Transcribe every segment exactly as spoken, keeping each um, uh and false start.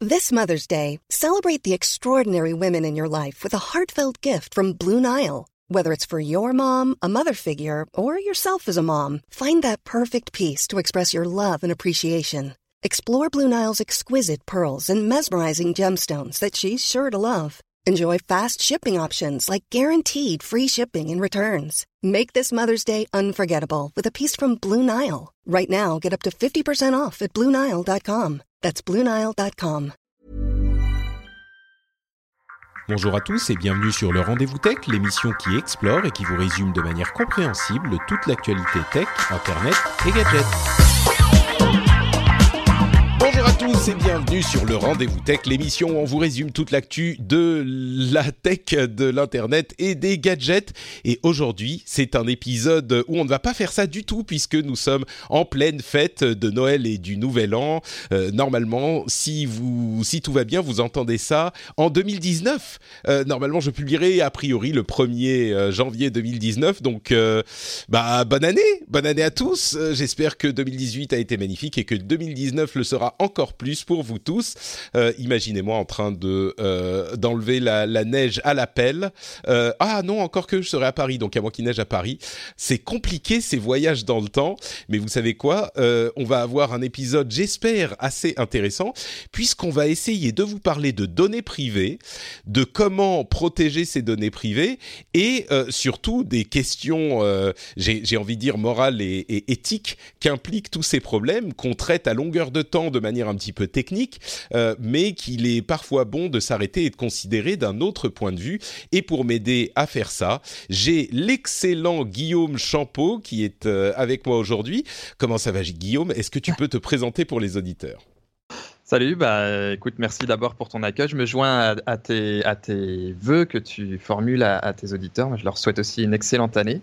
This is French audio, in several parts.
This Mother's Day, celebrate the extraordinary women in your life with a heartfelt gift from Blue Nile. Whether it's for your mom, a mother figure, or yourself as a mom, find that perfect piece to express your love and appreciation. Explore Blue Nile's exquisite pearls and mesmerizing gemstones that she's sure to love. Enjoy fast shipping options like guaranteed free shipping and returns. Make this Mother's Day unforgettable with a piece from Blue Nile. Right now, get up to fifty percent off at blue nile dot com. That's blue nile dot com. Bonjour à tous et bienvenue sur le Rendez-vous Tech, l'émission qui explore et qui vous résume de manière compréhensible toute l'actualité tech, internet et gadgets. Bonjour à tous et bienvenue sur le Rendez-vous Tech, l'émission où on vous résume toute l'actu de la tech, de l'internet et des gadgets. Et aujourd'hui, c'est un épisode où on ne va pas faire ça du tout puisque nous sommes en pleine fête de Noël et du Nouvel An. Euh, normalement, si vous, si tout va bien, vous entendez ça en deux mille dix-neuf. Euh, normalement, je publierai a priori le premier janvier deux mille dix-neuf. Donc, euh, bah, bonne année, bonne année à tous. Euh, j'espère que deux mille dix-huit a été magnifique et que deux mille dix-neuf le sera encore plus pour vous tous. Euh, imaginez-moi en train de euh, d'enlever la, la neige à la pelle. Euh, ah non, encore que je serai à Paris, donc à moins qu'il neige à Paris. C'est compliqué ces voyages dans le temps, mais vous savez quoi, euh, on va avoir un épisode, j'espère, assez intéressant, puisqu'on va essayer de vous parler de données privées, de comment protéger ces données privées, et euh, surtout des questions, euh, j'ai, j'ai envie de dire, morales et, et éthiques qu'impliquent tous ces problèmes, qu'on traite à longueur de temps de manière un petit peu technique, euh, mais qu'il est parfois bon de s'arrêter et de considérer d'un autre point de vue. Et pour m'aider à faire ça, j'ai l'excellent Guillaume Champeau qui est euh, avec moi aujourd'hui. Comment ça va, Guillaume ? Est-ce que tu peux te présenter pour les auditeurs ? Salut, bah écoute, merci d'abord pour ton accueil. Je me joins à, à, tes, à tes vœux que tu formules à, à tes auditeurs. Je leur souhaite aussi une excellente année.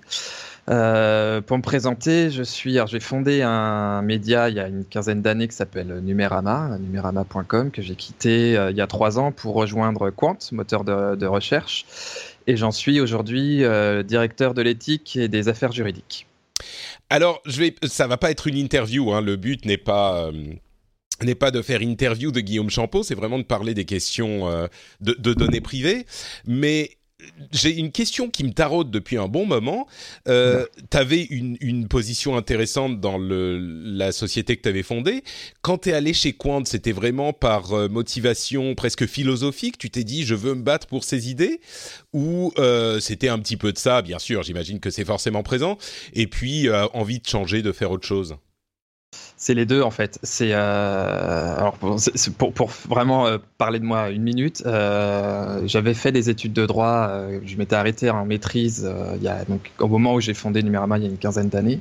Euh, pour me présenter, je suis, alors j'ai fondé un média il y a une quinzaine d'années qui s'appelle Numérama, numérama point com, que j'ai quitté euh, il y a trois ans pour rejoindre Quant, moteur de, de recherche, et j'en suis aujourd'hui euh, directeur de l'éthique et des affaires juridiques. Alors, je vais, ça va pas être une interview, hein, le but n'est pas... Euh... n'est pas de faire interview de Guillaume Champeau, c'est vraiment de parler des questions euh, de, de données privées. Mais j'ai une question qui me taraude depuis un bon moment. Euh, tu avais une, une position intéressante dans le, la société que tu avais fondée. Quand tu es allé chez Quant, c'était vraiment par euh, motivation presque philosophique. Tu t'es dit, je veux me battre pour ces idées ? Ou euh, c'était un petit peu de ça, bien sûr, j'imagine que c'est forcément présent. Et puis, euh, envie de changer, de faire autre chose ? C'est les deux en fait. C'est, euh, alors pour, c'est pour, pour vraiment euh, parler de moi une minute. Euh, j'avais fait des études de droit. Euh, je m'étais arrêté en maîtrise euh, il y a donc au moment où j'ai fondé Numérama il y a une quinzaine d'années.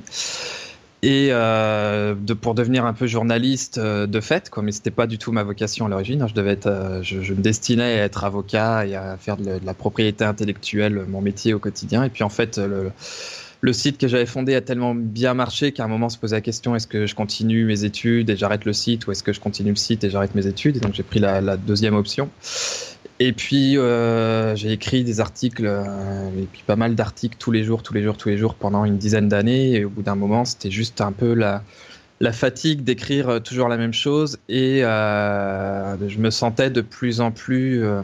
Et euh, de, pour devenir un peu journaliste euh, de fait, quoi, mais c'était pas du tout ma vocation à l'origine. Je devais être, euh, je, je me destinais à être avocat et à faire de, de la propriété intellectuelle mon métier au quotidien. Et puis en fait le Le site que j'avais fondé a tellement bien marché qu'à un moment on se posait la question, est-ce que je continue mes études et j'arrête le site, ou est-ce que je continue le site et j'arrête mes études ? Et donc j'ai pris la, la deuxième option. Et puis euh, j'ai écrit des articles, euh, et puis pas mal d'articles tous les jours, tous les jours, tous les jours pendant une dizaine d'années. Et au bout d'un moment, c'était juste un peu la, la fatigue d'écrire toujours la même chose. Et euh, je me sentais de plus en plus... Euh,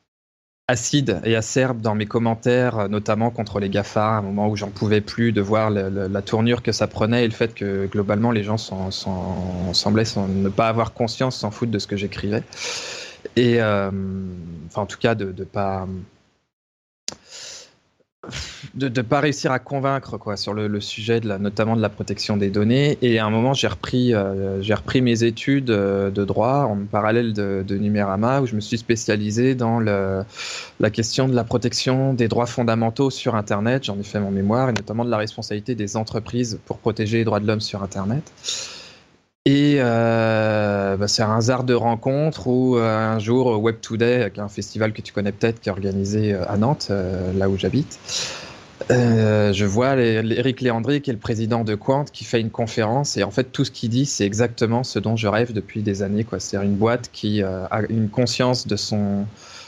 acide et acerbe dans mes commentaires, notamment contre les GAFA, à un moment où j'en pouvais plus de voir le, le, la tournure que ça prenait et le fait que globalement les gens sont, sont, semblaient sont, ne pas avoir conscience, s'en foutre de ce que j'écrivais. Et euh, enfin, en tout cas, de ne pas... de ne pas réussir à convaincre quoi, sur le, le sujet de la, notamment de la protection des données. Et à un moment, j'ai repris, euh, j'ai repris mes études euh, de droit en parallèle de, de Numérama, où je me suis spécialisé dans le, la question de la protection des droits fondamentaux sur Internet. J'en ai fait mon mémoire, et notamment de la responsabilité des entreprises pour protéger les droits de l'homme sur Internet. Et euh, bah, c'est un hasard de rencontre où euh, un jour Web Today, qui est un festival que tu connais peut-être, qui est organisé à Nantes, euh, là où j'habite, euh, je vois Eric Léandri, qui est le président de Quant, qui fait une conférence, et en fait tout ce qu'il dit, c'est exactement ce dont je rêve depuis des années, quoi. C'est une boîte qui euh, a une conscience de son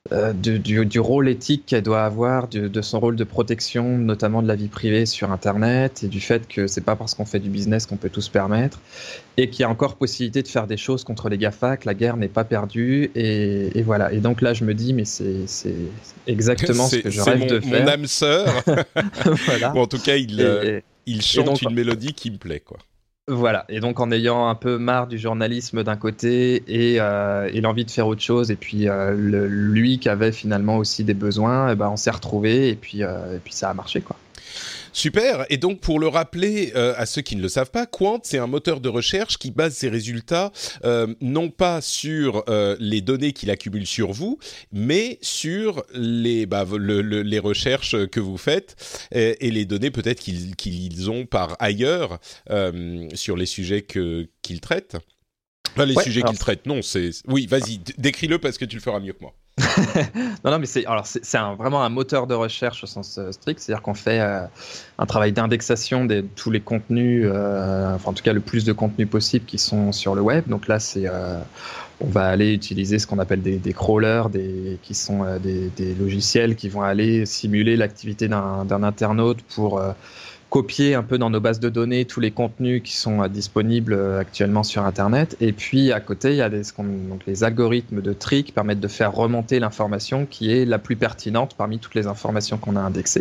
euh, du, du, du rôle éthique qu'elle doit avoir, du, de son rôle de protection, notamment de la vie privée sur Internet, et du fait que c'est pas parce qu'on fait du business qu'on peut tout se permettre, et qu'il y a encore possibilité de faire des choses contre les GAFA, que la guerre n'est pas perdue, et, et voilà. Et donc là, je me dis, mais c'est, c'est exactement c'est, ce que je c'est rêve mon, de faire. mon âme sœur. Voilà. Bon, en tout cas, il, Et, euh, il chante donc, une mélodie qui me plaît, quoi. Voilà, et donc en ayant un peu marre du journalisme d'un côté et, euh, et l'envie de faire autre chose, et puis euh, le, lui qui avait finalement aussi des besoins, et ben on s'est retrouvés, et puis, euh, et puis ça a marché, quoi. Super. Et donc, pour le rappeler euh, à ceux qui ne le savent pas, Qwant, c'est un moteur de recherche qui base ses résultats euh, non pas sur euh, les données qu'il accumule sur vous, mais sur les, bah, le, le, les recherches que vous faites et, et les données peut-être qu'ils, qu'ils ont par ailleurs euh, sur les sujets que, qu'ils traitent. Enfin, les ouais, sujets alors... qu'ils traitent, non, c'est... Oui, vas-y, décris-le parce que tu le feras mieux que moi. non, non, mais c'est, alors c'est, c'est un, vraiment un moteur de recherche au sens euh, strict, c'est-à-dire qu'on fait euh, un travail d'indexation de tous les contenus, euh, enfin en tout cas le plus de contenus possible qui sont sur le web. Donc là, c'est, euh, on va aller utiliser ce qu'on appelle des, des crawlers, des, qui sont euh, des, des logiciels qui vont aller simuler l'activité d'un, d'un internaute pour euh, copier un peu dans nos bases de données tous les contenus qui sont euh, disponibles euh, actuellement sur Internet. Et puis à côté, il y a des, ce qu'on, donc les algorithmes de tri qui permettent de faire remonter l'information qui est la plus pertinente parmi toutes les informations qu'on a indexées.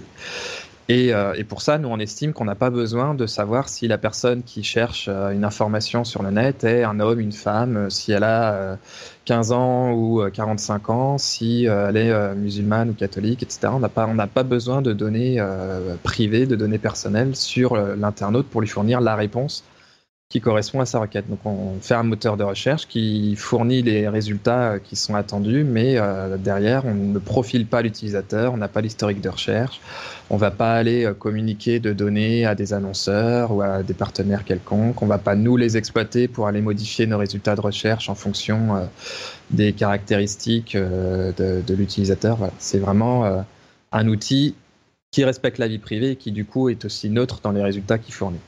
Et, euh, et pour ça, nous, on estime qu'on n'a pas besoin de savoir si la personne qui cherche euh, une information sur le net est un homme, une femme, euh, si elle a euh, quinze ans ou euh, quarante-cinq ans, si euh, elle est euh, musulmane ou catholique, et cetera. On n'a pas, on n'a pas besoin de données euh, privées, de données personnelles sur euh, l'internaute pour lui fournir la réponse qui correspond à sa requête. Donc on fait un moteur de recherche qui fournit les résultats qui sont attendus, mais euh, derrière on ne profile pas l'utilisateur, on n'a pas l'historique de recherche, on va pas aller euh, communiquer de données à des annonceurs ou à des partenaires quelconques, on va pas nous les exploiter pour aller modifier nos résultats de recherche en fonction euh, des caractéristiques euh, de, de l'utilisateur. Voilà. C'est vraiment euh, un outil qui respecte la vie privée et qui du coup est aussi neutre dans les résultats qu'il fournit.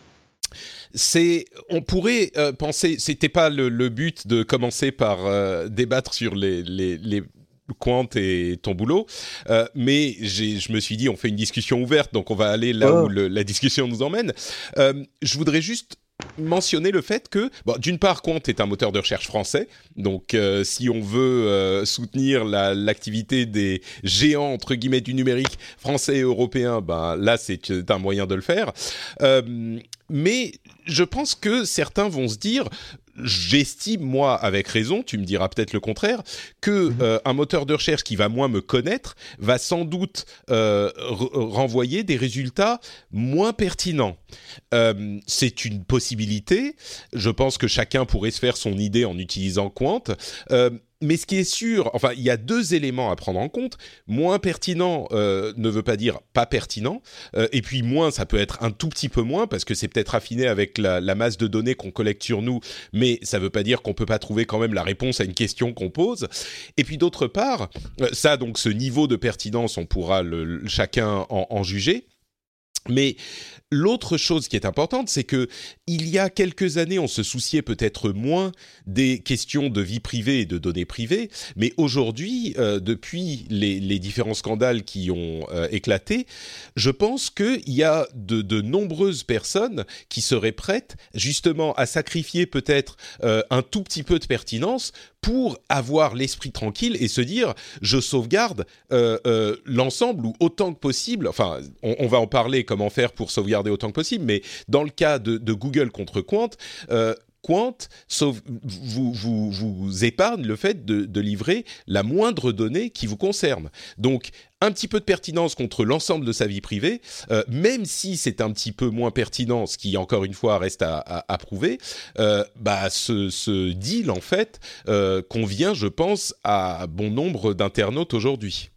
C'est, on pourrait euh, penser, c'était pas le, le but de commencer par euh, débattre sur les, les, les Qwant et ton boulot, euh, mais j'ai, je me suis dit on fait une discussion ouverte, donc on va aller là oh. où le, la discussion nous emmène. Euh, je voudrais juste mentionner le fait que, bon, d'une part, Qwant est un moteur de recherche français, donc euh, si on veut euh, soutenir la, l'activité des géants entre guillemets du numérique français et européens, ben là c'est un moyen de le faire. Euh, mais je pense que certains vont se dire, j'estime moi avec raison, tu me diras peut-être le contraire, que euh, un moteur de recherche qui va moins me connaître va sans doute euh, r- renvoyer des résultats moins pertinents. Euh, c'est une possibilité. Je pense que chacun pourrait se faire son idée en utilisant Qwant. Euh, Mais ce qui est sûr, enfin, il y a deux éléments à prendre en compte. Moins pertinent euh, ne veut pas dire pas pertinent. Euh, et puis moins, ça peut être un tout petit peu moins, parce que c'est peut-être affiné avec la, la masse de données qu'on collecte sur nous, mais ça ne veut pas dire qu'on ne peut pas trouver quand même la réponse à une question qu'on pose. Et puis d'autre part, euh, ça, donc ce niveau de pertinence, on pourra le, le, chacun en, en juger. Mais l'autre chose qui est importante, c'est que il y a quelques années, on se souciait peut-être moins des questions de vie privée et de données privées, mais aujourd'hui, euh, depuis les, les différents scandales qui ont euh, éclaté, je pense qu'il y a de, de nombreuses personnes qui seraient prêtes justement à sacrifier peut-être euh, un tout petit peu de pertinence pour avoir l'esprit tranquille et se dire je sauvegarde euh, euh, l'ensemble ou autant que possible. Enfin, on, on va en parler comment faire pour sauvegarder autant que possible, mais dans le cas de, de Google contre Qwant, euh, Qwant sauve, vous, vous, vous épargne le fait de, de livrer la moindre donnée qui vous concerne. Donc, un petit peu de pertinence contre l'ensemble de sa vie privée, euh, même si c'est un petit peu moins pertinent, ce qui, encore une fois, reste à, à, à prouver, euh, bah, ce, ce deal, en fait, euh, convient, je pense, à bon nombre d'internautes aujourd'hui.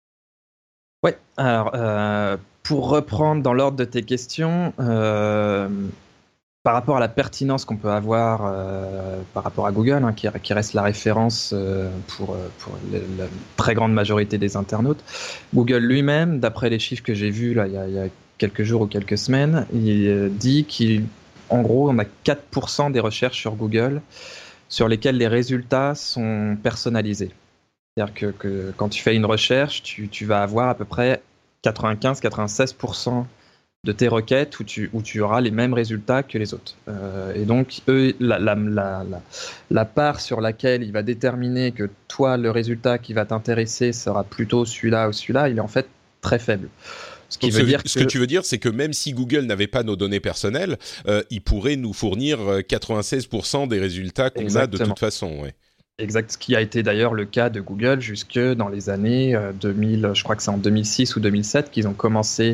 Ouais, alors, euh, pour reprendre dans l'ordre de tes questions... Euh... Par rapport à la pertinence qu'on peut avoir euh, par rapport à Google, hein, qui, qui reste la référence euh, pour, pour le, la très grande majorité des internautes, Google lui-même, d'après les chiffres que j'ai vus là, il y a, il y a quelques jours ou quelques semaines, il euh, dit qu'en gros, on a quatre pour cent des recherches sur Google sur lesquelles les résultats sont personnalisés. C'est-à-dire que, que quand tu fais une recherche, tu, tu vas avoir à peu près quatre-vingt-quinze à quatre-vingt-seize pour cent de tes requêtes où tu, où tu auras les mêmes résultats que les autres. Euh, et donc, eux, la, la, la, la, la part sur laquelle il va déterminer que toi, le résultat qui va t'intéresser sera plutôt celui-là ou celui-là, il est en fait très faible. Ce, qui Donc, veut ce, dire que... ce que tu veux dire, c'est que même si Google n'avait pas nos données personnelles, euh, il pourrait nous fournir quatre-vingt-seize pour cent des résultats qu'on Exactement. a de toute façon. Ouais. Exact, ce qui a été d'ailleurs le cas de Google jusque dans les années deux mille, je crois que c'est en deux mille six ou deux mille sept qu'ils ont commencé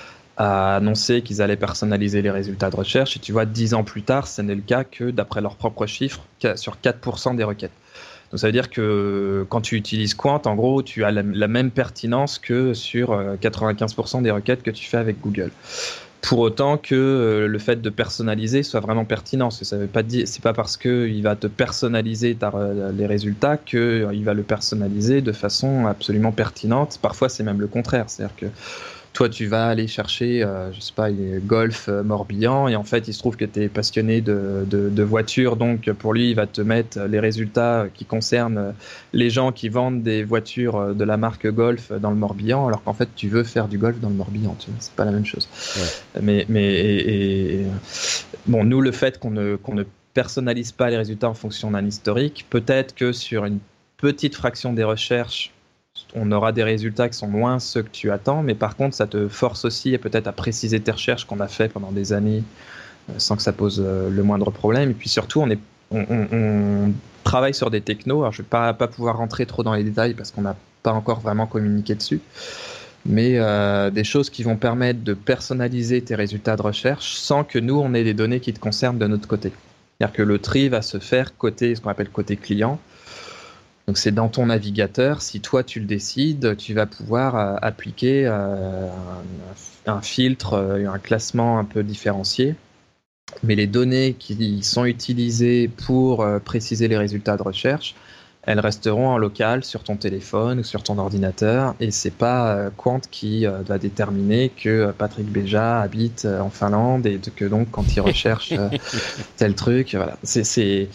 à annoncer qu'ils allaient personnaliser les résultats de recherche. Et tu vois, dix ans plus tard, ce n'est le cas que, d'après leurs propres chiffres, sur quatre pour cent des requêtes. Donc ça veut dire que quand tu utilises Qwant, en gros, tu as la, la même pertinence que sur quatre-vingt-quinze pour cent des requêtes que tu fais avec Google. Pour autant que euh, le fait de personnaliser soit vraiment pertinent. Ça veut pas dire, c'est pas parce qu'il va te personnaliser ta, les résultats qu'il euh, va le personnaliser de façon absolument pertinente. Parfois, c'est même le contraire. C'est-à-dire que toi, tu vas aller chercher, euh, je sais pas, Golf euh, Morbihan, et en fait, il se trouve que tu es passionné de, de, de voitures, donc pour lui, il va te mettre les résultats qui concernent les gens qui vendent des voitures de la marque Golf dans le Morbihan, alors qu'en fait, tu veux faire du golf dans le Morbihan, tu vois, c'est pas la même chose. Ouais. Mais, mais et, et, bon, nous, le fait qu'on ne, qu'on ne personnalise pas les résultats en fonction d'un historique, peut-être que sur une petite fraction des recherches, on aura des résultats qui sont moins ceux que tu attends, mais par contre, ça te force aussi peut-être à préciser tes recherches qu'on a fait pendant des années euh, sans que ça pose euh, le moindre problème. Et puis surtout, on, est, on, on, on travaille sur des technos. Alors, je ne vais pas, pas pouvoir rentrer trop dans les détails parce qu'on n'a pas encore vraiment communiqué dessus, mais euh, des choses qui vont permettre de personnaliser tes résultats de recherche sans que nous, on ait des données qui te concernent de notre côté. C'est-à-dire que le tri va se faire côté, ce qu'on appelle côté client. Donc c'est dans ton navigateur, si toi tu le décides, tu vas pouvoir euh, appliquer euh, un, un filtre, euh, un classement un peu différencié. Mais les données qui sont utilisées pour euh, préciser les résultats de recherche, elles resteront en local sur ton téléphone ou sur ton ordinateur. Et c'est pas euh, Qwant qui euh, va déterminer que Patrick Béja habite euh, en Finlande et que donc quand il recherche euh, tel truc, voilà. C'est... c'est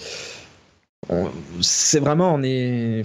On, c'est vraiment, on est,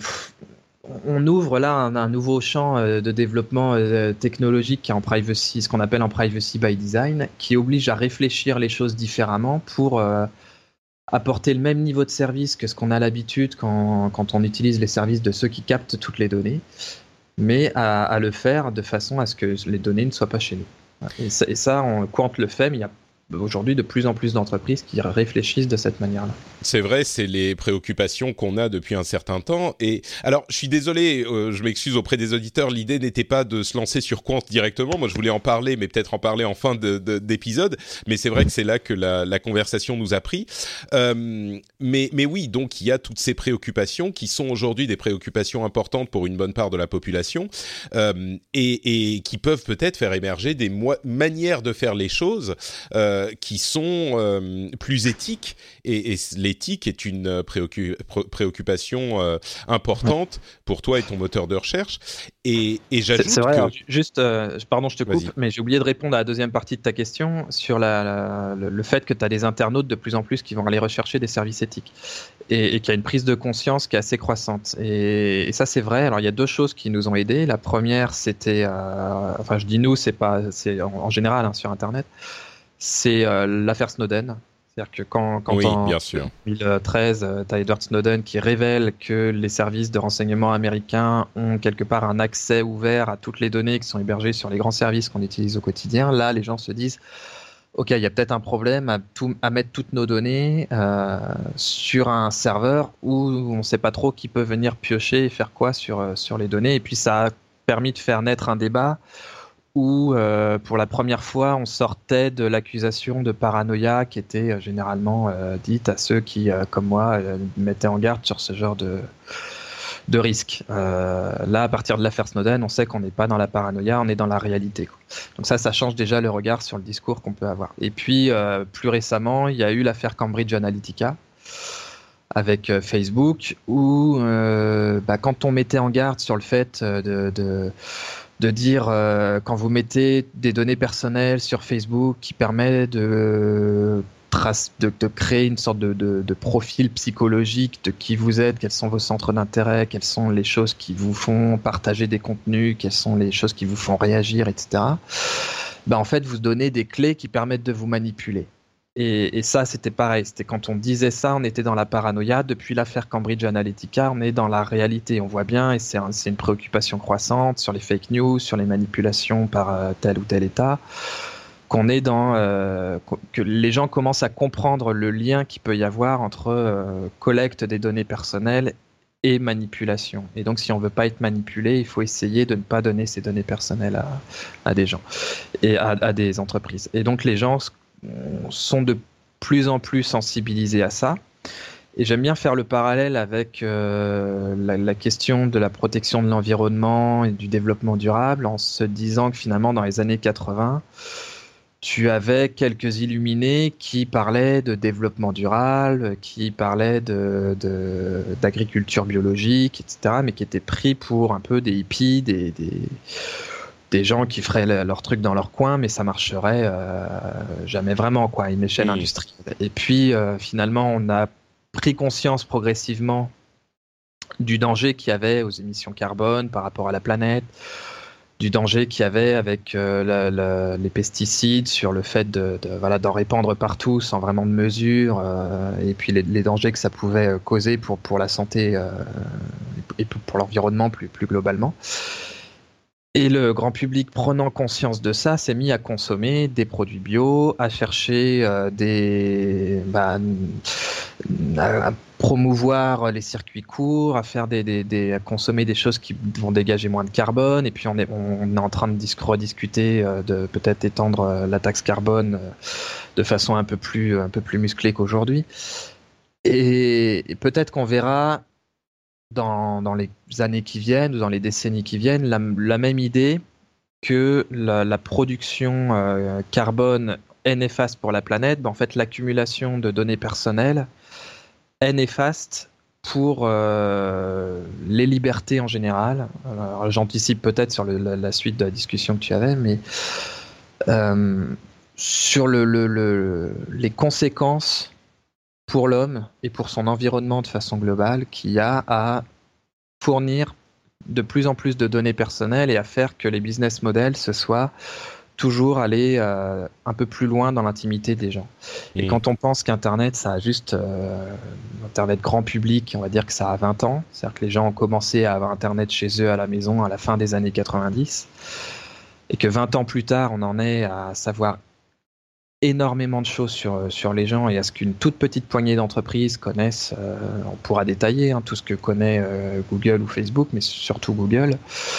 on ouvre là un, un nouveau champ de développement euh, technologique qui est en privacy, ce qu'on appelle en privacy by design, qui oblige à réfléchir les choses différemment pour euh, apporter le même niveau de service que ce qu'on a l'habitude quand, quand on utilise les services de ceux qui captent toutes les données, mais à, à le faire de façon à ce que les données ne soient pas chez nous. Et ça, et ça on, Qwant le fait, mais il y a aujourd'hui de plus en plus d'entreprises qui réfléchissent de cette manière-là. C'est vrai, c'est les préoccupations qu'on a depuis un certain temps. Et alors, je suis désolé, euh, je m'excuse auprès des auditeurs, l'idée n'était pas de se lancer sur Qwant directement. Moi, je voulais en parler, mais peut-être en parler en fin de, de, d'épisode. Mais c'est vrai que c'est là que la, la conversation nous a pris. Euh, mais, mais oui, donc il y a toutes ces préoccupations qui sont aujourd'hui des préoccupations importantes pour une bonne part de la population euh, et, et qui peuvent peut-être faire émerger des mo- manières de faire les choses euh, qui sont euh, plus éthiques et, et l'éthique est une préoccup- préoccupation euh, importante pour toi et ton moteur de recherche et, et j'ajoute c'est, c'est vrai, que... alors, juste euh, pardon je te coupe, Vas-y. Mais j'ai oublié de répondre à la deuxième partie de ta question sur la, la, le, le fait que tu as des internautes de plus en plus qui vont aller rechercher des services éthiques et, et qu'il y a une prise de conscience qui est assez croissante et, et ça c'est vrai. Alors il y a deux choses qui nous ont aidés. La première c'était euh, enfin je dis nous, c'est pas c'est en, en général hein, sur internet, c'est euh, l'affaire Snowden. C'est-à-dire que quand, quand oui, en bien sûr. deux mille treize, euh, tu as Edward Snowden qui révèle que les services de renseignement américains ont quelque part un accès ouvert à toutes les données qui sont hébergées sur les grands services qu'on utilise au quotidien, là, les gens se disent « Ok, il y a peut-être un problème à, tout, à mettre toutes nos données euh, sur un serveur où on ne sait pas trop qui peut venir piocher et faire quoi sur, sur les données. » Et puis ça a permis de faire naître un débat où euh, pour la première fois on sortait de l'accusation de paranoïa qui était euh, généralement euh, dite à ceux qui, euh, comme moi, euh, mettaient en garde sur ce genre de, de risque. Euh, là, à partir de l'affaire Snowden, on sait qu'on n'est pas dans la paranoïa, on est dans la réalité, quoi. Donc ça, ça change déjà le regard sur le discours qu'on peut avoir. Et puis, euh, plus récemment, il y a eu l'affaire Cambridge Analytica avec euh, Facebook où euh, bah, quand on mettait en garde sur le fait de... de de dire euh, quand vous mettez des données personnelles sur Facebook qui permet de trace, de, de créer une sorte de, de, de profil psychologique de qui vous êtes, quels sont vos centres d'intérêt, quelles sont les choses qui vous font partager des contenus, quelles sont les choses qui vous font réagir, et cetera. Ben, en fait, vous donnez des clés qui permettent de vous manipuler. Et, et ça, c'était pareil. C'était quand on disait ça, on était dans la paranoïa. Depuis l'affaire Cambridge Analytica, on est dans la réalité. On voit bien, et c'est, un, c'est une préoccupation croissante sur les fake news, sur les manipulations par euh, tel ou tel État, qu'on est dans euh, que les gens commencent à comprendre le lien qu'il peut y avoir entre euh, collecte des données personnelles et manipulation. Et donc, si on veut pas être manipulé, il faut essayer de ne pas donner ces données personnelles à, à des gens et à, à des entreprises. Et donc, les gens sont de plus en plus sensibilisés à ça. Et j'aime bien faire le parallèle avec euh, la, la question de la protection de l'environnement et du développement durable, en se disant que finalement, dans les années quatre-vingts, tu avais quelques illuminés qui parlaient de développement durable, qui parlaient de, de, d'agriculture biologique, et cetera, mais qui étaient pris pour un peu des hippies, des... des des gens qui feraient leur truc dans leur coin, mais ça marcherait euh, jamais vraiment, quoi, à une échelle mmh. industrielle. Et puis, euh, finalement, on a pris conscience progressivement du danger qu'il y avait aux émissions carbone par rapport à la planète, du danger qu'il y avait avec euh, la, la, les pesticides, sur le fait de, de, voilà, d'en répandre partout sans vraiment de mesure, euh, et puis les, les dangers que ça pouvait causer pour, pour la santé euh, et pour, pour l'environnement plus, plus globalement. Et le grand public, prenant conscience de ça, s'est mis à consommer des produits bio, à chercher euh, des, bah, à promouvoir les circuits courts, à faire des, des, des, à consommer des choses qui vont dégager moins de carbone. Et puis on est, on est en train de dis- rediscuter euh, de peut-être étendre euh, la taxe carbone euh, de façon un peu plus, un peu plus musclée qu'aujourd'hui. Et, et peut-être qu'on verra Dans, dans les années qui viennent ou dans les décennies qui viennent, la, la même idée que la, la production euh, carbone est néfaste pour la planète, ben en fait l'accumulation de données personnelles est néfaste pour euh, les libertés en général. Alors, j'anticipe peut-être sur le, la, la suite de la discussion que tu avais, mais euh, sur le, le, le, les conséquences pour l'homme et pour son environnement de façon globale, qu'il y a à fournir de plus en plus de données personnelles et à faire que les business models ce soit toujours aller euh, un peu plus loin dans l'intimité des gens. Mmh. Et quand on pense qu'Internet, ça a juste euh, Internet grand public, on va dire que ça a vingt ans, c'est-à-dire que les gens ont commencé à avoir Internet chez eux à la maison à la fin des années quatre-vingt-dix, et que vingt ans plus tard, on en est à savoir énormément de choses sur, sur les gens et à ce qu'une toute petite poignée d'entreprises connaissent. Euh, on pourra détailler hein, tout ce que connaît euh, Google ou Facebook, mais surtout Google.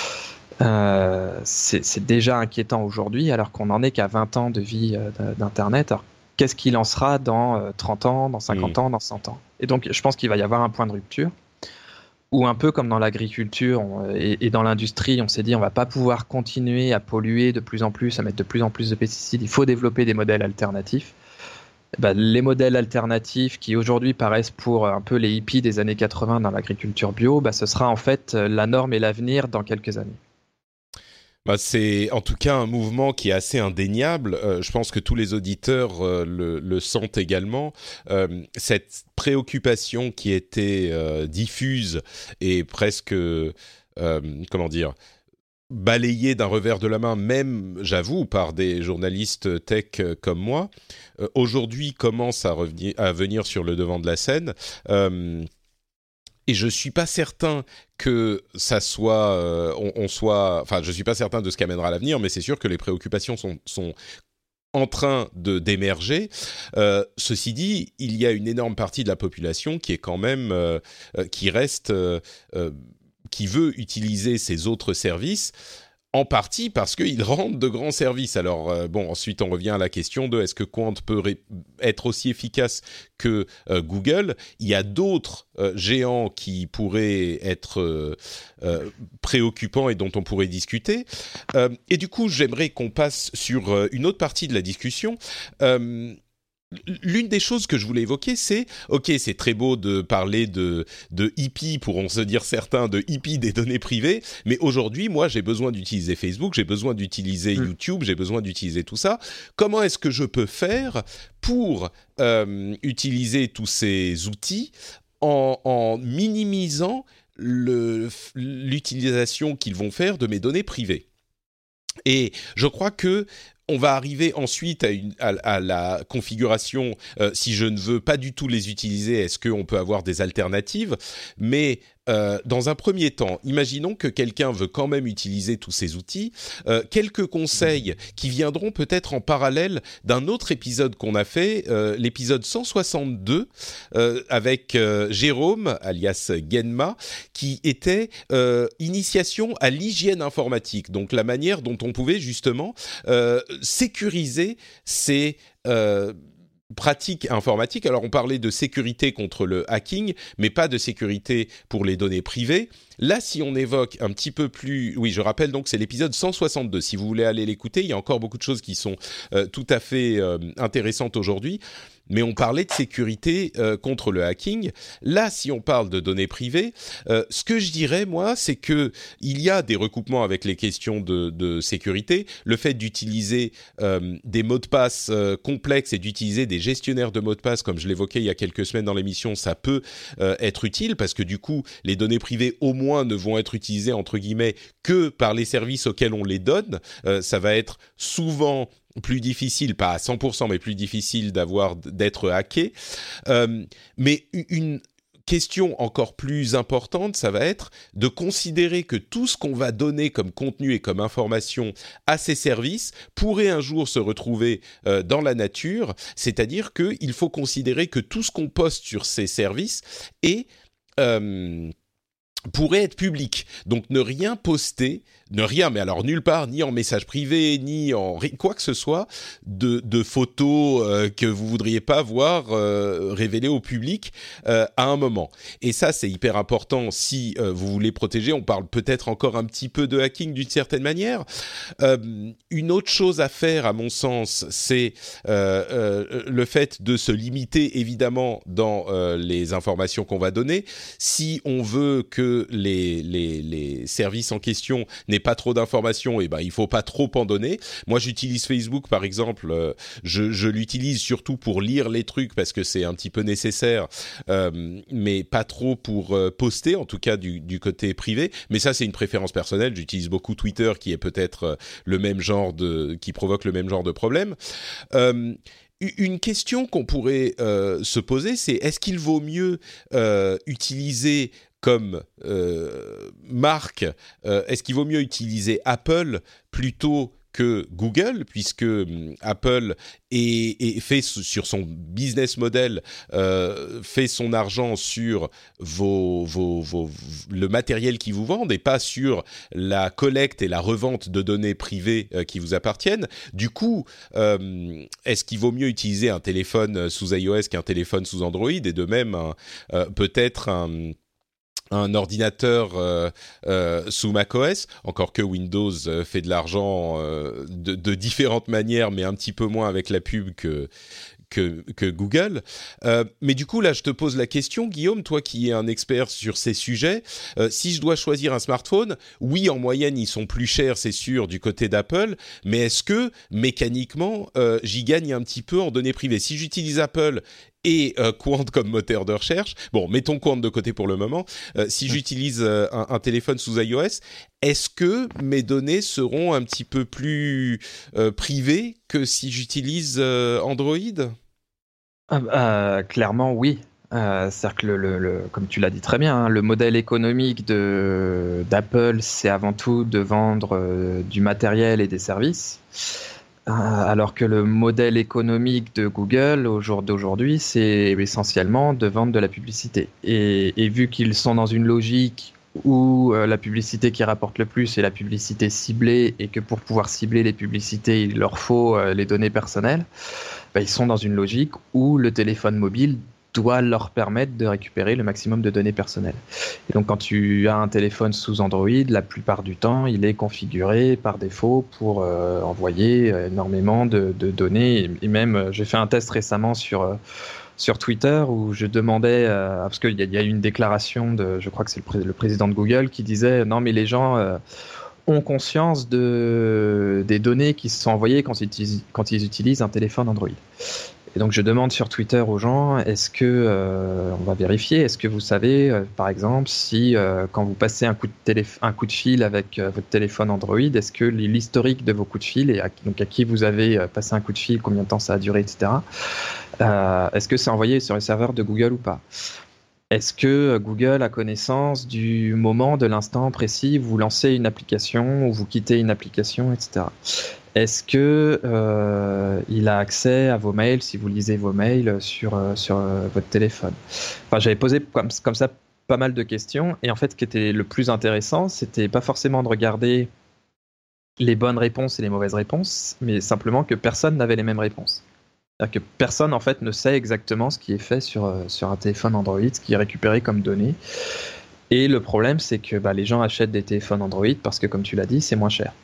Euh, c'est, c'est déjà inquiétant aujourd'hui, alors qu'on n'en est qu'à vingt ans de vie euh, d'Internet. Alors, qu'est-ce qu'il en sera dans euh, trente ans, dans cinquante mmh. ans, dans cent ans? Et donc, je pense qu'il va y avoir un point de rupture, où un peu comme dans l'agriculture on, et, et dans l'industrie, on s'est dit on va pas pouvoir continuer à polluer de plus en plus, à mettre de plus en plus de pesticides, il faut développer des modèles alternatifs. Ben, les modèles alternatifs qui aujourd'hui paraissent pour un peu les hippies des années quatre-vingts dans l'agriculture bio, ben, ce sera en fait la norme et l'avenir dans quelques années. Bah, c'est en tout cas un mouvement qui est assez indéniable. Euh, je pense que tous les auditeurs euh, le, le sentent également. Euh, cette préoccupation qui était euh, diffuse et presque, euh, comment dire, balayée d'un revers de la main, même, j'avoue, par des journalistes tech comme moi, euh, aujourd'hui commence à, revenir, à venir sur le devant de la scène. Euh, Et je suis pas certain que ça soit, euh, on, on soit, enfin, je suis pas certain de ce qu'amènera l'avenir, mais c'est sûr que les préoccupations sont, sont en train de d'émerger. Euh, ceci dit, il y a une énorme partie de la population qui est quand même, euh, euh, qui reste, euh, euh, qui veut utiliser ces autres services. En partie parce qu'ils rendent de grands services. Alors, euh, bon, ensuite, on revient à la question de est-ce que Quant peut ré- être aussi efficace que euh, Google? Il y a d'autres euh, géants qui pourraient être euh, euh, préoccupants et dont on pourrait discuter. Euh, et du coup, j'aimerais qu'on passe sur euh, une autre partie de la discussion. Euh, l'une des choses que je voulais évoquer, c'est, ok, c'est très beau de parler de, de hippie, pourront se dire certains, de hippie des données privées, mais aujourd'hui, moi, j'ai besoin d'utiliser Facebook, j'ai besoin d'utiliser mmh. YouTube, j'ai besoin d'utiliser tout ça. Comment est-ce que je peux faire pour euh, utiliser tous ces outils en, en minimisant le, l'utilisation qu'ils vont faire de mes données privées? Et je crois que on va arriver ensuite à, une, à, à la configuration, euh, si je ne veux pas du tout les utiliser, est-ce qu'on peut avoir des alternatives ? Mais euh, dans un premier temps, imaginons que quelqu'un veut quand même utiliser tous ces outils. Euh, quelques conseils qui viendront peut-être en parallèle d'un autre épisode qu'on a fait, euh, l'épisode cent soixante-deux, euh, avec euh, Jérôme, alias Genma, qui était euh, initiation à l'hygiène informatique, donc la manière dont on pouvait justement euh, sécuriser ces euh, pratiques informatiques. Alors on parlait de sécurité contre le hacking, mais pas de sécurité pour les données privées. Là, si on évoque un petit peu plus... Oui, je rappelle donc, c'est l'épisode cent soixante-deux. Si vous voulez aller l'écouter, il y a encore beaucoup de choses qui sont euh, tout à fait euh, intéressantes aujourd'hui. Mais on parlait de sécurité euh, contre le hacking. Là, si on parle de données privées, euh, ce que je dirais, moi, c'est que il y a des recoupements avec les questions de, de sécurité. Le fait d'utiliser euh, des mots de passe euh, complexes et d'utiliser des gestionnaires de mots de passe, comme je l'évoquais il y a quelques semaines dans l'émission, ça peut euh, être utile parce que du coup, les données privées, au moins, ne vont être utilisées, entre guillemets, que par les services auxquels on les donne. Euh, ça va être souvent plus difficile, pas à cent pour cent, mais plus difficile d'avoir, d'être hacké. Euh, mais une question encore plus importante, ça va être de considérer que tout ce qu'on va donner comme contenu et comme information à ces services pourrait un jour se retrouver euh, dans la nature, c'est-à-dire qu'il faut considérer que tout ce qu'on poste sur ces services est... Euh, pourrait être public. Donc ne rien poster, ne rien, mais alors nulle part, ni en message privé, ni en quoi que ce soit, de, de photos euh, que vous voudriez pas voir euh, révélées au public euh, à un moment. Et ça, c'est hyper important si euh, vous voulez protéger. On parle peut-être encore un petit peu de hacking d'une certaine manière. Euh, une autre chose à faire, à mon sens, c'est euh, euh, le fait de se limiter, évidemment, dans euh, les informations qu'on va donner. Si on veut que Les, les, les services en question n'aient pas trop d'informations, et ben il faut pas trop en donner. Moi, j'utilise Facebook, par exemple. Euh, je, je l'utilise surtout pour lire les trucs parce que c'est un petit peu nécessaire, euh, mais pas trop pour euh, poster, en tout cas du, du côté privé. Mais ça, c'est une préférence personnelle. J'utilise beaucoup Twitter, qui est peut-être euh, le même genre de, qui provoque le même genre de problème. Euh, Une question qu'on pourrait euh, se poser, c'est est-ce qu'il vaut mieux euh, utiliser comme euh, marque, euh, est-ce qu'il vaut mieux utiliser Apple plutôt que Google, puisque hum, Apple est, est fait sur son business model, euh, fait son argent sur vos, vos, vos, le matériel qu'ils vous vendent et pas sur la collecte et la revente de données privées euh, qui vous appartiennent. Du coup, euh, est-ce qu'il vaut mieux utiliser un téléphone sous iOS qu'un téléphone sous Android, et de même un, euh, peut-être un un ordinateur euh, euh, sous macOS, encore que Windows euh, fait de l'argent euh, de, de différentes manières, mais un petit peu moins avec la pub que que, que Google. Euh, mais du coup, là, je te pose la question, Guillaume, toi qui es un expert sur ces sujets, euh, si je dois choisir un smartphone, oui, en moyenne, ils sont plus chers, c'est sûr, du côté d'Apple, mais est-ce que, mécaniquement, euh, j'y gagne un petit peu en données privées ? Si j'utilise Apple et euh, Quant comme moteur de recherche, bon, mettons Quant de côté pour le moment, euh, si j'utilise euh, un, un téléphone sous iOS, est-ce que mes données seront un petit peu plus euh, privées que si j'utilise euh, Android ? Euh, euh, clairement, oui. Euh, c'est-à-dire que, le, le, le, comme tu l'as dit très bien, hein, le modèle économique de, d'Apple, c'est avant tout de vendre euh, du matériel et des services. Euh, alors que le modèle économique de Google, au jour d'aujourd'hui, c'est essentiellement de vendre de la publicité. Et, et vu qu'ils sont dans une logique où euh, la publicité qui rapporte le plus est la publicité ciblée, et que pour pouvoir cibler les publicités, il leur faut euh, les données personnelles, bah, ils sont dans une logique où le téléphone mobile doit leur permettre de récupérer le maximum de données personnelles. Et donc quand tu as un téléphone sous Android, la plupart du temps, il est configuré par défaut pour euh, envoyer énormément de, de données. Et même, euh, j'ai fait un test récemment sur, euh, sur Twitter où je demandais, euh, parce qu'il y a, il y a eu une déclaration de, je crois que c'est le, pré- le président de Google qui disait « Non mais les gens... Euh, ont conscience de, des données qui se sont envoyées quand ils utilisent, quand ils utilisent un téléphone Android. » Et donc je demande sur Twitter aux gens, est-ce que, euh, on va vérifier, est-ce que vous savez, euh, par exemple, si euh, quand vous passez un coup de, télé- un coup de fil avec euh, votre téléphone Android, est-ce que l'historique de vos coups de fil, et à, donc à qui vous avez euh, passé un coup de fil, combien de temps ça a duré, et cetera, euh, est-ce que c'est envoyé sur les serveurs de Google ou pas ? Est-ce que Google a connaissance du moment, de l'instant précis où vous lancez une application ou vous quittez une application, et cetera. Est-ce que euh, il a accès à vos mails si vous lisez vos mails sur, euh, sur euh, votre téléphone ? Enfin, j'avais posé comme, comme ça pas mal de questions et en fait, ce qui était le plus intéressant, c'était pas forcément de regarder les bonnes réponses et les mauvaises réponses, mais simplement que personne n'avait les mêmes réponses. C'est-à-dire que personne en fait ne sait exactement ce qui est fait sur, euh, sur un téléphone Android, ce qui est récupéré comme données. Et le problème, c'est que bah, les gens achètent des téléphones Android parce que, comme tu l'as dit, c'est moins cher.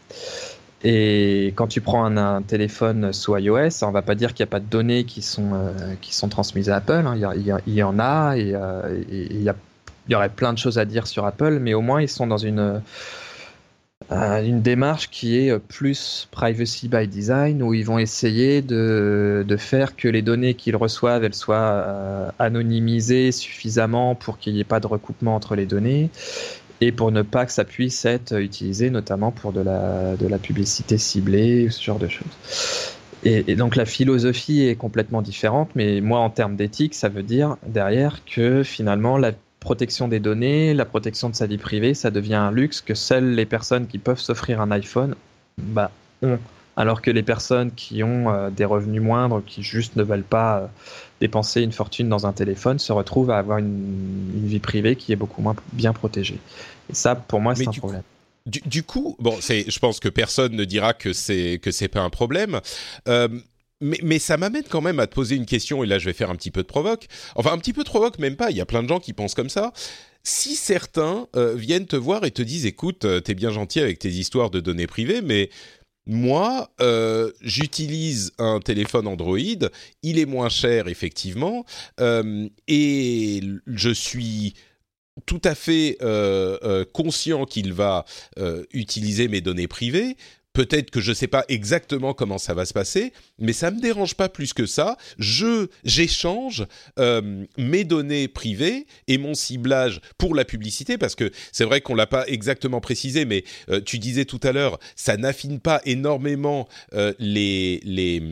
Et quand tu prends un, un téléphone sous iOS, on va pas dire qu'il n'y a pas de données qui sont, euh, qui sont transmises à Apple. Hein. Il, y a, il, y a, il y en a et, euh, et, et il, y a, il y aurait plein de choses à dire sur Apple, mais au moins ils sont dans une... Euh, une démarche qui est plus privacy by design, où ils vont essayer de, de faire que les données qu'ils reçoivent, elles soient euh, anonymisées suffisamment pour qu'il n'y ait pas de recoupement entre les données et pour ne pas que ça puisse être utilisé notamment pour de la, de la publicité ciblée, ce genre de choses. Et, et donc la philosophie est complètement différente, mais moi en termes d'éthique, ça veut dire derrière que finalement la protection des données, la protection de sa vie privée, ça devient un luxe que seules les personnes qui peuvent s'offrir un iPhone bah, ont. Alors que les personnes qui ont euh, des revenus moindres, qui juste ne veulent pas euh, dépenser une fortune dans un téléphone, se retrouvent à avoir une, une vie privée qui est beaucoup moins bien protégée. Et ça, pour moi, c'est un problème. Coup, du, du coup, bon, c'est, je pense que personne ne dira que c'est, que c'est pas un problème. Euh, Mais, mais ça m'amène quand même à te poser une question, et là je vais faire un petit peu de provoque. Enfin, un petit peu de provoque, même pas, il y a plein de gens qui pensent comme ça. Si certains euh, viennent te voir et te disent « Écoute, euh, t'es bien gentil avec tes histoires de données privées, mais moi, euh, j'utilise un téléphone Android, il est moins cher, effectivement, euh, et je suis... tout à fait euh, euh, conscient qu'il va euh, utiliser mes données privées. Peut-être que je ne sais pas exactement comment ça va se passer, mais ça ne me dérange pas plus que ça. Je, j'échange euh, mes données privées et mon ciblage pour la publicité, parce que c'est vrai qu'on ne l'a pas exactement précisé, mais euh, tu disais tout à l'heure, ça n'affine pas énormément euh, les... les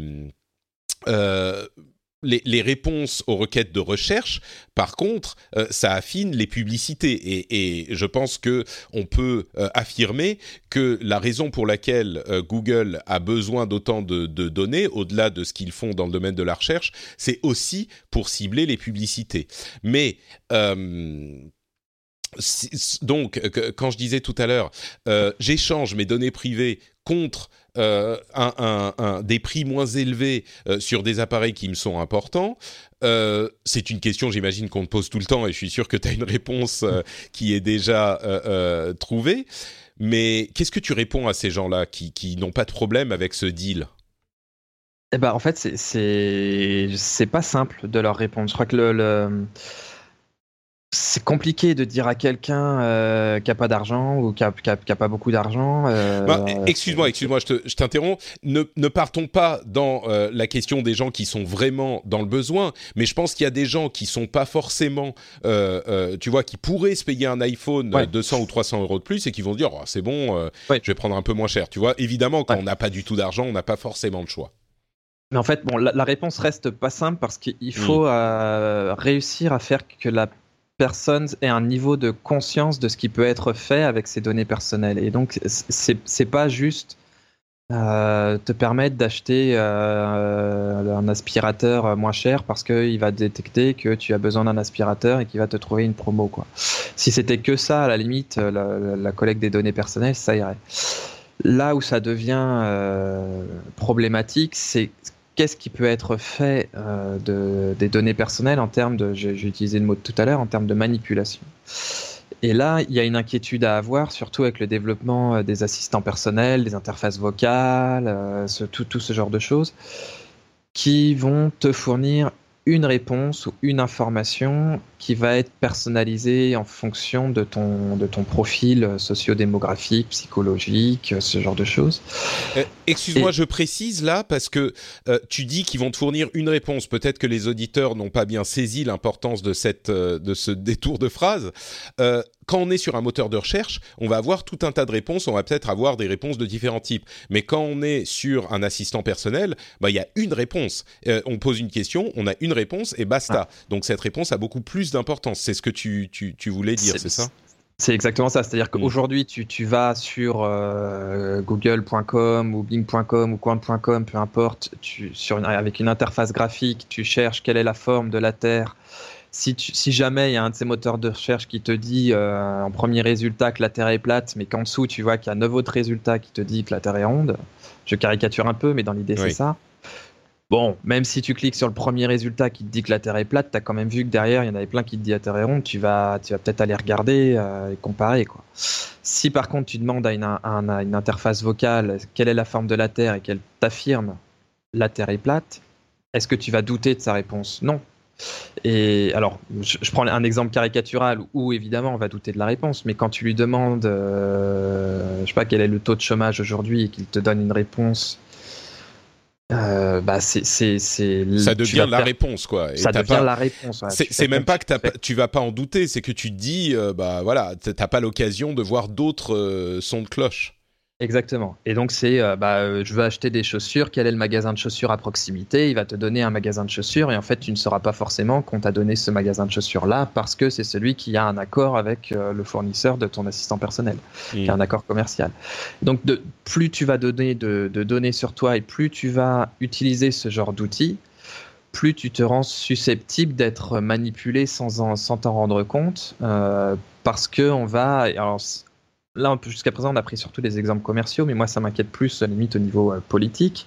euh, Les, les réponses aux requêtes de recherche. Par contre, euh, ça affine les publicités et, et je pense que on peut euh, affirmer que la raison pour laquelle euh, Google a besoin d'autant de, de données, au-delà de ce qu'ils font dans le domaine de la recherche, c'est aussi pour cibler les publicités. Mais euh, donc, quand je disais tout à l'heure, euh, j'échange mes données privées contre euh, un, un, un, des prix moins élevés euh, sur des appareils qui me sont importants. Euh, c'est une question, j'imagine, qu'on te pose tout le temps et je suis sûr que tu as une réponse euh, qui est déjà euh, euh, trouvée. Mais qu'est-ce que tu réponds à ces gens-là qui, qui n'ont pas de problème avec ce deal ? Eh ben, en fait, c'est, c'est, c'est pas simple de leur répondre. Je crois que le... le... c'est compliqué de dire à quelqu'un euh, qui n'a pas d'argent ou qui n'a pas beaucoup d'argent. Euh, bah, excuse-moi, excuse-moi, je, te, je t'interromps. Ne, ne partons pas dans euh, la question des gens qui sont vraiment dans le besoin, mais je pense qu'il y a des gens qui sont pas forcément, euh, euh, tu vois, qui pourraient se payer un iPhone ouais. deux cents ou trois cents euros de plus et qui vont se dire, oh, c'est bon, euh, ouais. je vais prendre un peu moins cher. Tu vois, évidemment, quand ouais. on n'a pas du tout d'argent, on n'a pas forcément le choix. Mais en fait, bon, la, la réponse reste pas simple parce qu'il faut mmh. euh, réussir à faire que la personne ait un niveau de conscience de ce qui peut être fait avec ses données personnelles. Et donc, c'est, c'est pas juste euh, te permettre d'acheter euh, un aspirateur moins cher parce qu'il va détecter que tu as besoin d'un aspirateur et qu'il va te trouver une promo, quoi. Si c'était que ça, à la limite, la, la collecte des données personnelles, ça irait. Là où ça devient euh, problématique, c'est qu'est-ce qui peut être fait euh, de, des données personnelles en termes de, j'ai, j'ai utilisé le mot de tout à l'heure, en termes de manipulation. Et là, il y a une inquiétude à avoir, surtout avec le développement des assistants personnels, des interfaces vocales, euh, ce, tout, tout ce genre de choses, qui vont te fournir une réponse ou une information qui va être personnalisée en fonction de ton, de ton profil socio-démographique, psychologique, ce genre de choses. Euh, excuse-moi, Et... je précise là parce que euh, tu dis qu'ils vont te fournir une réponse. Peut-être que les auditeurs n'ont pas bien saisi l'importance de, cette, euh, de ce détour de phrase. Euh, quand on est sur un moteur de recherche, on va avoir tout un tas de réponses. On va peut-être avoir des réponses de différents types. Mais quand on est sur un assistant personnel, bah, y a une réponse. Euh, on pose une question, on a une réponse et basta. Ah. Donc cette réponse a beaucoup plus d'importance. C'est ce que tu, tu, tu voulais dire, c'est, c'est ça ? C'est exactement ça. C'est-à-dire qu'aujourd'hui, tu, tu vas sur euh, google point com ou bing point com ou quant point com, peu importe, tu, sur une, avec une interface graphique, tu cherches quelle est la forme de la Terre. Si, tu, si jamais il y a un de ces moteurs de recherche qui te dit euh, en premier résultat que la Terre est plate, mais qu'en dessous tu vois qu'il y a neuf autres résultats qui te disent que la Terre est ronde, je caricature un peu, mais dans l'idée oui. c'est ça. Bon, même si tu cliques sur le premier résultat qui te dit que la Terre est plate, tu as quand même vu que derrière il y en avait plein qui te disent la Terre est ronde, tu vas, tu vas peut-être aller regarder euh, et comparer, quoi. Si par contre tu demandes à une, à une, à une interface vocale quelle est la forme de la Terre et qu'elle t'affirme la Terre est plate, est-ce que tu vas douter de sa réponse ? Non. Et alors, je, je prends un exemple caricatural où évidemment on va douter de la réponse, mais quand tu lui demandes, euh, je sais pas quel est le taux de chômage aujourd'hui et qu'il te donne une réponse, euh, bah c'est c'est c'est. Ça devient la faire... réponse quoi. Et ça devient pas... la réponse. Ouais, c'est c'est même pas que t'as pas, tu vas pas en douter, c'est que tu te dis, euh, bah voilà, t'as pas l'occasion de voir d'autres euh, sons de cloche. Exactement. Et donc c'est, euh, bah, euh, je veux acheter des chaussures, quel est le magasin de chaussures à proximité ? Il va te donner un magasin de chaussures et en fait tu ne sauras pas forcément qu'on t'a donné ce magasin de chaussures là parce que c'est celui qui a un accord avec euh, le fournisseur de ton assistant personnel, mmh. qui a un accord commercial. Donc de, plus tu vas donner de, de données sur toi et plus tu vas utiliser ce genre d'outils, plus tu te rends susceptible d'être manipulé sans, en, sans t'en rendre compte euh, parce que on va... Alors, là, jusqu'à présent, on a pris surtout des exemples commerciaux, mais moi, ça m'inquiète plus, à la limite, au niveau euh, politique.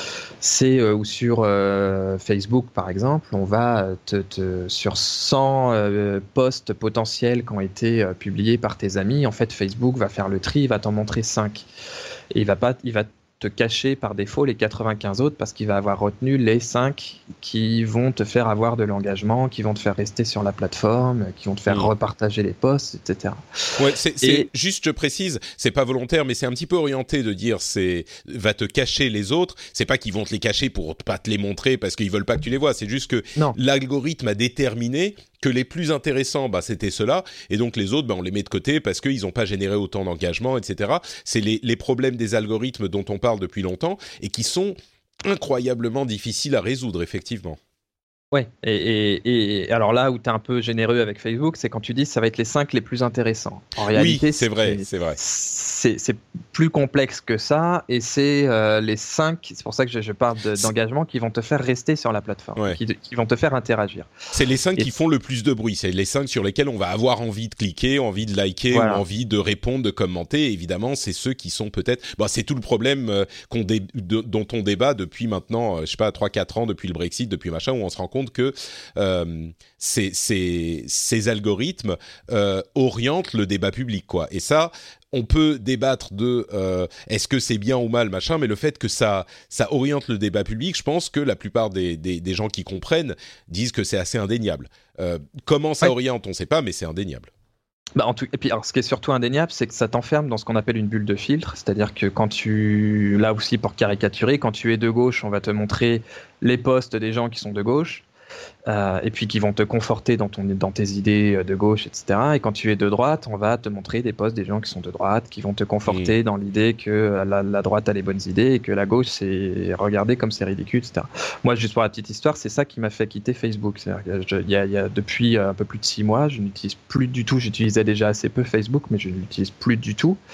C'est euh, où sur euh, Facebook, par exemple, on va te, te sur cent euh, posts potentiels qui ont été euh, publiés par tes amis. En fait, Facebook va faire le tri, il va t'en montrer cinq. Et il va pas, il va te cacher par défaut les quatre-vingt-quinze autres parce qu'il va avoir retenu les cinq qui vont te faire avoir de l'engagement, qui vont te faire rester sur la plateforme, qui vont te faire mmh. repartager les posts, et cetera. Ouais, c'est, c'est Et... juste, je précise, c'est pas volontaire, mais c'est un petit peu orienté de dire c'est va te cacher les autres. C'est pas qu'ils vont te les cacher pour pas te les montrer parce qu'ils veulent pas que tu les vois. C'est juste que non. l'algorithme a déterminé que les plus intéressants, bah, c'était ceux-là, et donc les autres, bah, on les met de côté parce qu'ils n'ont pas généré autant d'engagement, et cetera. C'est les, les problèmes des algorithmes dont on parle depuis longtemps et qui sont incroyablement difficiles à résoudre, effectivement. Ouais, et, et, et alors là où tu es un peu généreux avec Facebook, c'est quand tu dis ça va être les cinq les plus intéressants. En réalité, oui, c'est, c'est vrai, c'est vrai. C'est, c'est plus complexe que ça, et c'est euh, les cinq, c'est pour ça que je, je parle de, d'engagement, qui vont te faire rester sur la plateforme, ouais. qui, qui vont te faire interagir. C'est les cinq et qui font le plus de bruit, c'est les cinq sur lesquels on va avoir envie de cliquer, envie de liker, voilà. ou envie de répondre, de commenter. Et évidemment, c'est ceux qui sont peut-être... Bon, c'est tout le problème euh, qu'on dé... de, dont on débat depuis maintenant, euh, je sais pas, trois quatre ans, depuis le Brexit, depuis machin, où on se rend compte que euh, ces, ces, ces algorithmes euh, orientent le débat public, quoi. Et ça, on peut débattre de euh, est-ce que c'est bien ou mal, machin, mais le fait que ça, ça oriente le débat public, je pense que la plupart des, des, des gens qui comprennent disent que c'est assez indéniable. Euh, comment ça ouais. oriente, on ne sait pas, mais c'est indéniable. Bah en tout, et puis alors, ce qui est surtout indéniable, c'est que ça t'enferme dans ce qu'on appelle une bulle de filtre, c'est-à-dire que quand tu, là aussi pour caricaturer, quand tu es de gauche, on va te montrer les posts des gens qui sont de gauche, euh, et puis qui vont te conforter dans, ton, dans tes idées de gauche, et cetera. Et quand tu es de droite, on va te montrer des posts des gens qui sont de droite, qui vont te conforter mmh. dans l'idée que la, la droite a les bonnes idées et que la gauche, c'est regarder comme c'est ridicule, et cetera. Moi, juste pour la petite histoire, c'est ça qui m'a fait quitter Facebook. C'est-à-dire que je, il y a, il y a depuis un peu plus de six mois, je n'utilise plus du tout, j'utilisais déjà assez peu Facebook, mais je ne l'utilise plus du tout.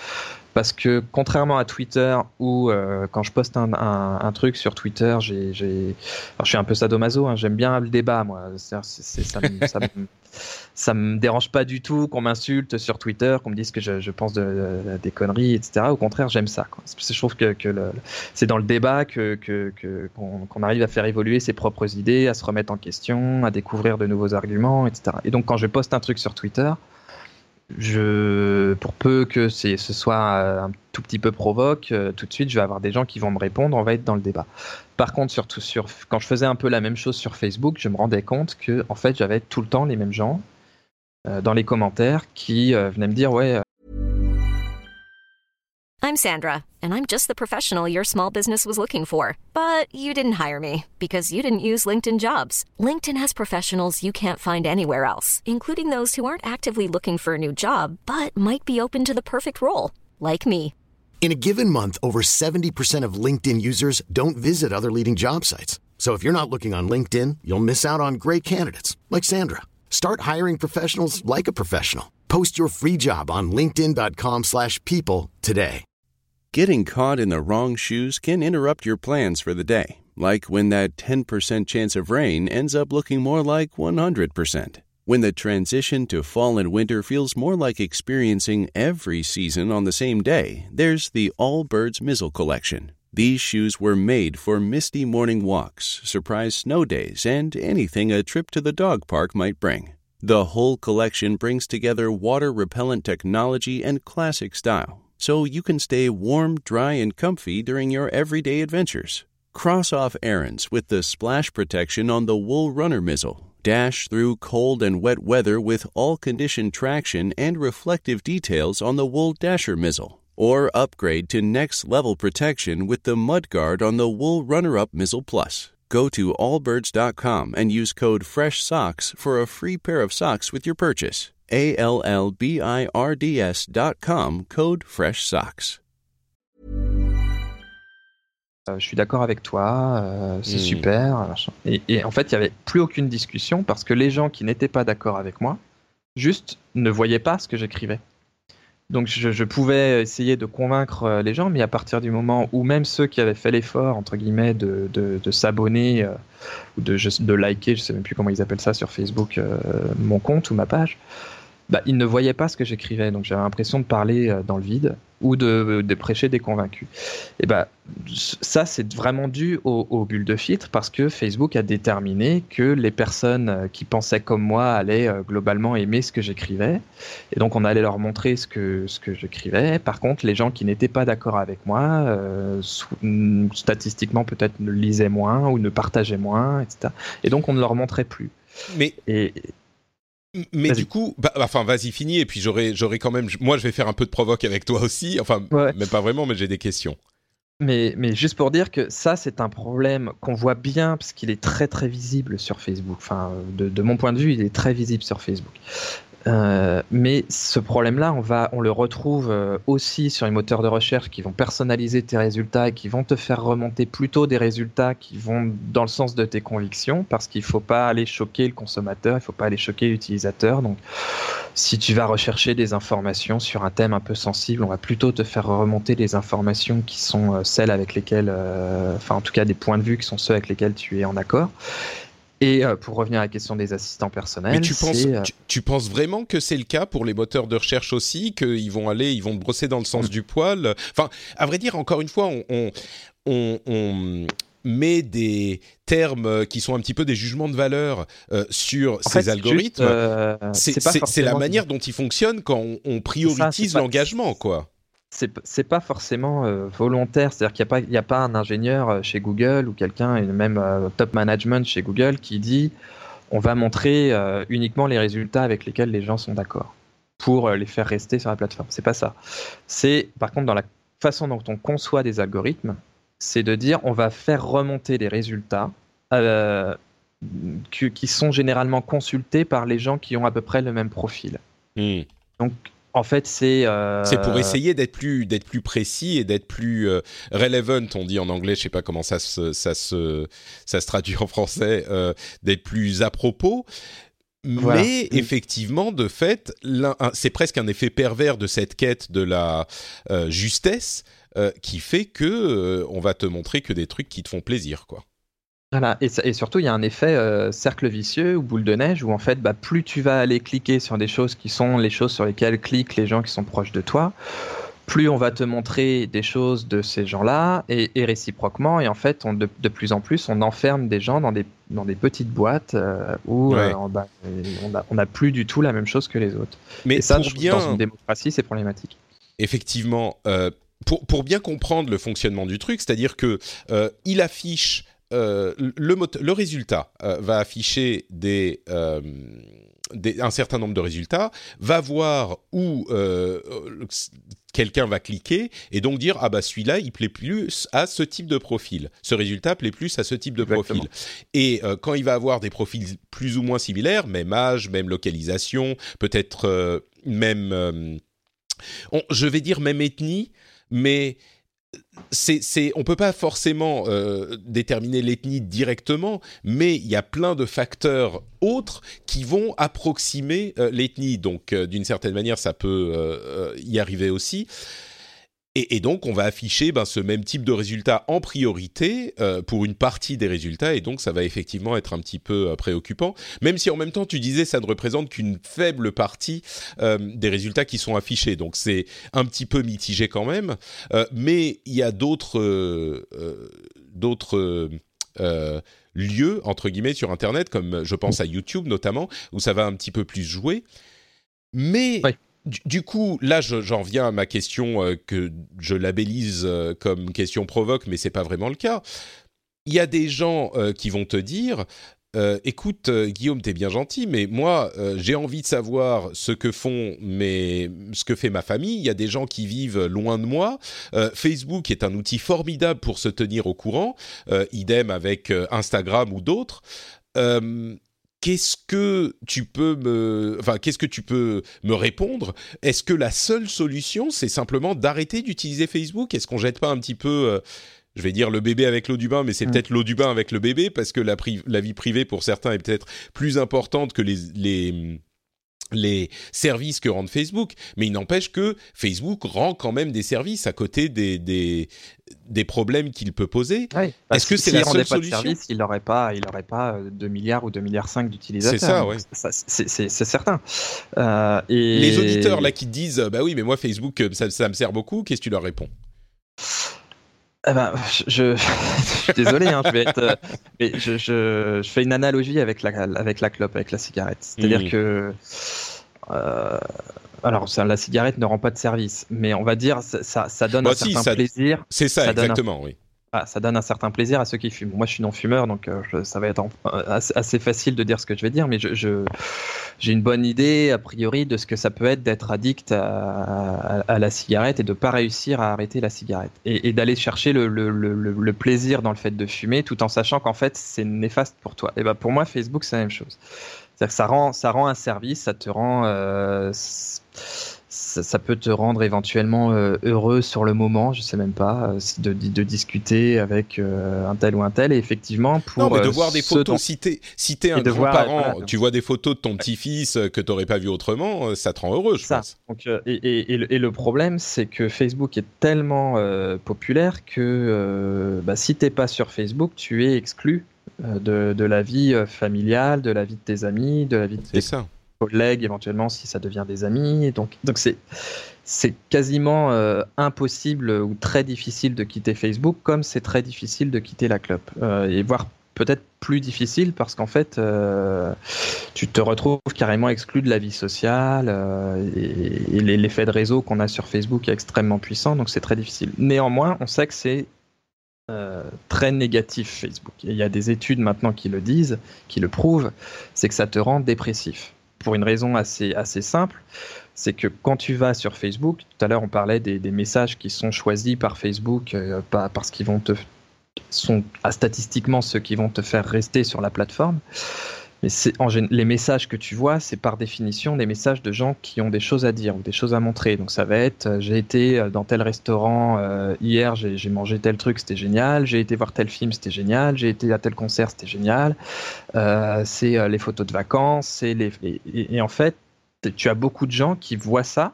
Parce que contrairement à Twitter, où euh, quand je poste un, un, un truc sur Twitter, j'ai, j'ai... Alors, je suis un peu sadomaso, hein, j'aime bien le débat, moi. C'est-à-dire, c'est, c'est, ça, me, ça, me, ça me dérange pas du tout qu'on m'insulte sur Twitter, qu'on me dise que je, je pense de, de, des conneries, et cetera. Au contraire, j'aime ça, quoi. Je trouve que, que le, c'est dans le débat que, que, que, qu'on, qu'on arrive à faire évoluer ses propres idées, à se remettre en question, à découvrir de nouveaux arguments, et cetera. Et donc, quand je poste un truc sur Twitter, Je, pour peu que c'est, ce soit un tout petit peu provoque, euh, tout de suite je vais avoir des gens qui vont me répondre, on va être dans le débat. Par contre, surtout sur, quand je faisais un peu la même chose sur Facebook, je me rendais compte que en fait j'avais tout le temps les mêmes gens euh, dans les commentaires qui euh, venaient me dire ouais. Euh... I'm Sandra, and I'm just the professional your small business was looking for. But you didn't hire me because you didn't use LinkedIn Jobs. LinkedIn has professionals you can't find anywhere else, including those who aren't actively looking for a new job, but might be open to the perfect role, like me. In a given month, over seventy percent of LinkedIn users don't visit other leading job sites. So if you're not looking on LinkedIn, you'll miss out on great candidates, like Sandra. Start hiring professionals like a professional. Post your free job on linkedin.com slash people today. Getting caught in the wrong shoes can interrupt your plans for the day, like when that ten percent chance of rain ends up looking more like one hundred percent. When the transition to fall and winter feels more like experiencing every season on the same day, there's the Allbirds Mizzle Collection. These shoes were made for misty morning walks, surprise snow days, and anything a trip to the dog park might bring. The whole collection brings together water-repellent technology and classic style, so you can stay warm, dry, and comfy during your everyday adventures. Cross off errands with the splash protection on the Wool Runner Mizzle. Dash through cold and wet weather with all-condition traction and reflective details on the Wool Dasher Mizzle. Or upgrade to next-level protection with the Mudguard on the Wool Runner-Up Mizzle Plus. Go to allbirds dot com and use code FRESHSOCKS for a free pair of socks with your purchase. A L L B I R D S dot com, code FRESHSOCKS. Euh, je suis d'accord avec toi, euh, c'est mmh. super. Et, et en fait, il n'y avait plus aucune discussion parce que les gens qui n'étaient pas d'accord avec moi, juste ne voyaient pas ce que j'écrivais. Donc je, je pouvais essayer de convaincre les gens, mais à partir du moment où même ceux qui avaient fait l'effort, entre guillemets, de, de, de s'abonner euh, ou de, de liker, je ne sais même plus comment ils appellent ça sur Facebook, euh, mon compte ou ma page, bah, ils ne voyaient pas ce que j'écrivais. Donc j'avais l'impression de parler dans le vide ou de, de prêcher des convaincus. Et bah, ça, c'est vraiment dû aux, aux bulles de filtre parce que Facebook a déterminé que les personnes qui pensaient comme moi allaient euh, globalement aimer ce que j'écrivais. Et donc, on allait leur montrer ce que, ce que j'écrivais. Par contre, les gens qui n'étaient pas d'accord avec moi, euh, statistiquement, peut-être ne lisaient moins ou ne partageaient moins, et cetera. Et donc, on ne leur montrait plus. Mais... Et, Mais vas-y. du coup, bah, enfin, vas-y, finis, et puis j'aurai, j'aurai quand même... Moi, je vais faire un peu de provoque avec toi aussi. Enfin, ouais. même pas vraiment, mais j'ai des questions. Mais, mais juste pour dire que ça, c'est un problème qu'on voit bien, parce qu'il est très, très visible sur Facebook. Enfin, de, de mon point de vue, il est très visible sur Facebook. Euh, mais ce problème-là, on, va, on le retrouve euh, aussi sur les moteurs de recherche qui vont personnaliser tes résultats et qui vont te faire remonter plutôt des résultats qui vont dans le sens de tes convictions, parce qu'il ne faut pas aller choquer le consommateur, il ne faut pas aller choquer l'utilisateur. Donc, si tu vas rechercher des informations sur un thème un peu sensible, on va plutôt te faire remonter les informations qui sont euh, celles avec lesquelles, euh, enfin en tout cas des points de vue qui sont ceux avec lesquels tu es en accord. Et euh, pour revenir à la question des assistants personnels, mais tu penses, c'est, euh... tu, tu penses vraiment que c'est le cas pour les moteurs de recherche aussi, qu'ils vont aller, ils vont te brosser dans le sens mmh. du poil. Enfin, à vrai dire, encore une fois, on, on, on, on met des termes qui sont un petit peu des jugements de valeur euh, sur en ces fait, algorithmes. Juste, euh, c'est, c'est, c'est, c'est la manière dont ils fonctionnent quand on, on priorise ça, l'engagement, pas... quoi. C'est, c'est pas forcément euh, volontaire, c'est-à-dire qu'il n'y a pas, il y a pas un ingénieur chez Google ou quelqu'un, et même euh, top management chez Google qui dit on va montrer euh, uniquement les résultats avec lesquels les gens sont d'accord pour euh, les faire rester sur la plateforme. C'est pas ça. C'est par contre dans la façon dont on conçoit des algorithmes, c'est de dire on va faire remonter les résultats euh, qui, qui sont généralement consultés par les gens qui ont à peu près le même profil. Mmh. Donc En fait, c'est... Euh... C'est pour essayer d'être plus, d'être plus précis et d'être plus euh, relevant, on dit en anglais, je sais pas comment ça se, ça se, ça se traduit en français, euh, d'être plus à propos. Voilà. Mais effectivement, de fait, c'est presque un effet pervers de cette quête de la euh, justesse euh, qui fait que euh, on va te montrer que des trucs qui te font plaisir, quoi. Voilà, et, et surtout il y a un effet euh, cercle vicieux ou boule de neige où en fait, bah, plus tu vas aller cliquer sur des choses qui sont les choses sur lesquelles cliquent les gens qui sont proches de toi, plus on va te montrer des choses de ces gens-là, et, et réciproquement, et en fait, on, de, de plus en plus, on enferme des gens dans des, dans des petites boîtes euh, où ouais. euh, bah, on n'a plus du tout la même chose que les autres. Mais et ça, pour je, bien... dans une démocratie, c'est problématique. Effectivement, euh, pour, pour bien comprendre le fonctionnement du truc, c'est-à-dire que euh, il affiche euh, le, mot- le résultat euh, va afficher des... Euh, Des, un certain nombre de résultats, va voir où euh, quelqu'un va cliquer et donc dire ah bah celui-là il plaît plus à ce type de profil, ce résultat plaît plus à ce type de Exactement. profil. Et euh, quand il va avoir des profils plus ou moins similaires, même âge, même localisation, peut-être euh, même, euh, on, je vais dire même ethnie, mais C'est, c'est, on peut pas forcément euh, déterminer l'ethnie directement, mais il y a plein de facteurs autres qui vont approximer euh, l'ethnie. Donc, euh, d'une certaine manière, ça peut euh, y arriver aussi. Et, et donc, on va afficher ben, ce même type de résultat en priorité euh, pour une partie des résultats, et donc ça va effectivement être un petit peu euh, préoccupant. Même si en même temps, tu disais, ça ne représente qu'une faible partie euh, des résultats qui sont affichés. Donc c'est un petit peu mitigé quand même. Euh, mais il y a d'autres, euh, euh, d'autres euh, lieux, entre guillemets, sur Internet, comme je pense à YouTube notamment, où ça va un petit peu plus jouer. Mais... Oui. Du, du coup, là, je, j'en viens à ma question euh, que je labellise euh, comme question provoque, mais c'est pas vraiment le cas. Il y a des gens euh, qui vont te dire euh, « Écoute, euh, Guillaume, t'es bien gentil, mais moi, euh, j'ai envie de savoir ce que font mes, ce que fait ma famille. Il y a des gens qui vivent loin de moi. Euh, Facebook est un outil formidable pour se tenir au courant. Euh, idem avec euh, Instagram ou d'autres. Euh, » Qu'est-ce que tu peux me, enfin, qu'est-ce que tu peux me répondre ? Est-ce que la seule solution, c'est simplement d'arrêter d'utiliser Facebook ? Est-ce qu'on jette pas un petit peu, euh, je vais dire le bébé avec l'eau du bain, mais c'est mmh. peut-être l'eau du bain avec le bébé, parce que la, pri- la vie privée pour certains est peut-être plus importante que les, les les services que rend Facebook, mais il n'empêche que Facebook rend quand même des services à côté des des, des problèmes qu'il peut poser. Oui, Est-ce que c'est la seule solution ? Service, il n'aurait pas, il n'aurait pas deux milliards ou deux milliards cinq d'utilisateurs. C'est ça, oui. Ça, c'est, c'est, c'est certain. Euh, et... Les auditeurs là qui te disent, bah oui, mais moi Facebook, ça, ça me sert beaucoup. Qu'est-ce que tu leur réponds ? Eh ben, je, je, je suis désolé, hein, je vais être, euh, mais je, je, je fais une analogie avec la, avec la clope, avec la cigarette. C'est-à-dire mmh. que, euh, alors, ça, la cigarette ne rend pas de service, mais on va dire, ça, ça, ça donne bah un si, certain ça, plaisir. C'est ça, ça exactement, un, oui. Ah, ça donne un certain plaisir à ceux qui fument. Moi, je suis non-fumeur, donc euh, je, ça va être en, assez, assez facile de dire ce que je vais dire, mais je, je, j'ai une bonne idée, a priori, de ce que ça peut être d'être addict à, à, à la cigarette et de ne pas réussir à arrêter la cigarette. Et, et d'aller chercher le, le, le, le plaisir dans le fait de fumer, tout en sachant qu'en fait, c'est néfaste pour toi. Et ben, pour moi, Facebook, c'est la même chose. C'est-à-dire que ça rend, ça rend un service, ça te rend... Euh, Ça, ça peut te rendre éventuellement euh, heureux sur le moment, je sais même pas, euh, de, de, de discuter avec euh, un tel ou un tel, et effectivement pour... Non, mais de euh, voir des photos, dont... si t'es, si t'es un grand-parent, voilà, tu vois des photos de ton petit-fils que t'aurais pas vu autrement, ça te rend heureux, je ça. pense. Donc, euh, et, et, et, le, et le problème, c'est que Facebook est tellement euh, populaire que euh, bah, si t'es pas sur Facebook, tu es exclu euh, de, de la vie familiale, de la vie de tes amis, de la vie de tes... C'est ça. collègues éventuellement si ça devient des amis, et donc donc c'est c'est quasiment euh, impossible ou très difficile de quitter Facebook, comme c'est très difficile de quitter la clope, euh, et voire peut-être plus difficile parce qu'en fait euh, tu te retrouves carrément exclu de la vie sociale, euh, et, et l'effet de réseau qu'on a sur Facebook est extrêmement puissant, donc c'est très difficile. Néanmoins, on sait que c'est Euh, très négatif Facebook, et il y a des études maintenant qui le disent, qui le prouvent, c'est que ça te rend dépressif. Pour une raison assez, assez simple, c'est que quand tu vas sur Facebook, tout à l'heure on parlait des, des messages qui sont choisis par Facebook, euh, pas parce qu'ils vont te, sont ah, statistiquement ceux qui vont te faire rester sur la plateforme. Mais c'est, en, les messages que tu vois, c'est par définition des messages de gens qui ont des choses à dire ou des choses à montrer. Donc ça va être, euh, j'ai été dans tel restaurant euh, hier, j'ai, j'ai mangé tel truc, c'était génial. J'ai été voir tel film, c'était génial. J'ai été à tel concert, c'était génial. Euh, c'est euh, les photos de vacances. C'est les, et, et, et en fait, tu as beaucoup de gens qui voient ça,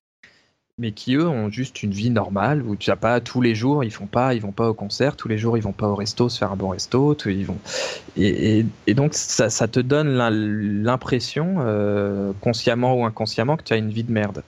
mais qui eux ont juste une vie normale où tu n'as pas tous les jours, ils font pas, ils vont pas au concert, tous les jours ils vont pas au resto se faire un bon resto, tout, ils vont et, et, et donc ça, ça te donne l'impression euh, consciemment ou inconsciemment que tu as une vie de merde.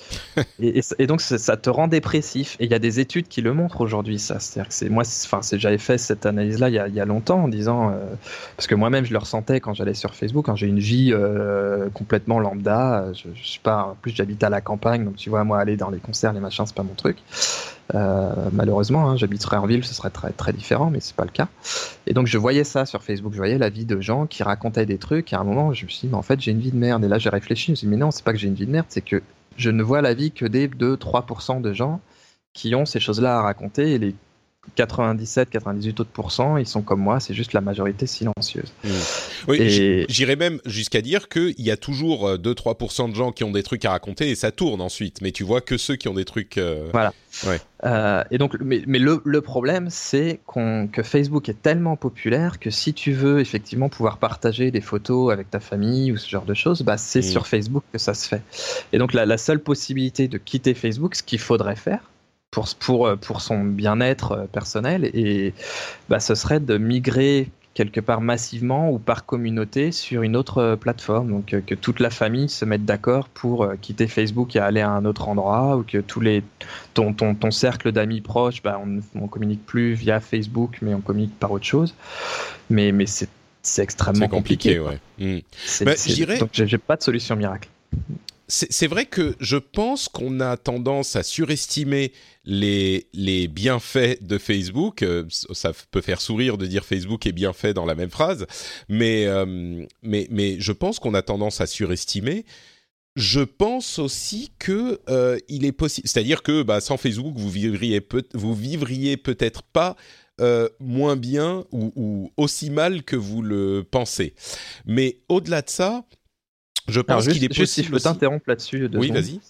et, et, et donc ça, ça te rend dépressif. Et il y a des études qui le montrent aujourd'hui, ça. C'est-à-dire que c'est moi, enfin, c'est, j'avais fait cette analyse-là il y a, il y a longtemps en disant, euh, parce que moi-même je le ressentais quand j'allais sur Facebook, quand j'ai une vie euh, complètement lambda. Je, je sais pas, en plus j'habite à la campagne, donc tu vois, moi aller dans les concerts, les machins, c'est pas mon truc. Euh, malheureusement, hein, j'habiterais en ville, ce serait très très différent, mais c'est pas le cas. Et donc je voyais ça sur Facebook, je voyais la vie de gens qui racontaient des trucs. Et à un moment, je me suis dit, mais en fait, j'ai une vie de merde. Et là, j'ai réfléchi, je me suis dit, mais non, c'est pas que j'ai une vie de merde, c'est que je ne vois la vie que des deux à trois pour cent de gens qui ont ces choses-là à raconter, et les quatre-vingt-dix-sept à quatre-vingt-dix-huit autres pourcents, ils sont comme moi, c'est juste la majorité silencieuse. Mmh. Oui, et... j'irais même jusqu'à dire qu'il y a toujours deux à trois pour cent de gens qui ont des trucs à raconter et ça tourne ensuite, mais tu vois que ceux qui ont des trucs... Euh... Voilà. Ouais. Euh, et donc, mais, mais le, le problème, c'est qu'on, que Facebook est tellement populaire que si tu veux effectivement pouvoir partager des photos avec ta famille ou ce genre de choses, bah, c'est mmh. sur Facebook que ça se fait. Et donc la, la seule possibilité de quitter Facebook, ce qu'il faudrait faire, Pour, pour, pour son bien-être personnel, et bah, ce serait de migrer quelque part massivement ou par communauté sur une autre plateforme, donc que toute la famille se mette d'accord pour quitter Facebook et aller à un autre endroit, ou que tous les, ton, ton, ton cercle d'amis proches, bah, on ne communique plus via Facebook, mais on communique par autre chose. Mais, mais c'est, c'est extrêmement c'est compliqué. compliqué ouais. Mmh. C'est, bah, c'est, j'irais... Donc j'ai, j'ai pas de solution miracle. C'est, c'est vrai que je pense qu'on a tendance à surestimer les, les bienfaits de Facebook. Euh, ça peut faire sourire de dire Facebook est bien fait dans la même phrase, mais, euh, mais, mais je pense qu'on a tendance à surestimer. Je pense aussi que euh, il est possible, c'est-à-dire que bah, sans Facebook, vous vivriez, peut- vous vivriez peut-être pas euh, moins bien ou, ou aussi mal que vous le pensez. Mais au-delà de ça, je pense Alors, juste, qu'il est possible. Juste si je peux aussi... t'interrompre là-dessus. Oui, secondes. vas-y.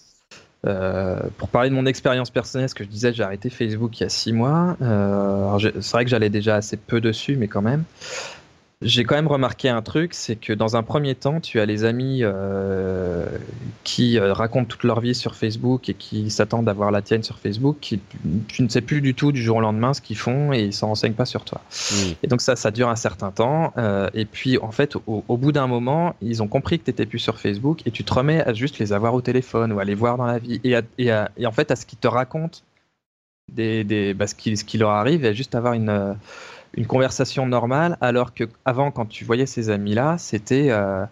Euh, pour parler de mon expérience personnelle, ce que je disais, j'ai arrêté Facebook il y a six mois. Euh, alors c'est vrai que j'allais déjà assez peu dessus, mais quand même. J'ai quand même remarqué un truc, c'est que dans un premier temps, tu as les amis euh, qui euh, racontent toute leur vie sur Facebook et qui s'attendent à voir la tienne sur Facebook, qui, tu ne sais plus du tout du jour au lendemain ce qu'ils font et ils s'en renseignent pas sur toi. Mmh. Et donc ça, ça dure un certain temps. Euh, et puis en fait, au, au bout d'un moment, ils ont compris que tu n'étais plus sur Facebook et tu te remets à juste les avoir au téléphone ou à les voir dans la vie et, à, et, à, et en fait à ce qu'ils te racontent, des, des, bah, ce, qui, ce qui leur arrive, et juste avoir une... Euh, une conversation normale, alors que avant, quand tu voyais ces amis-là, c'était euh,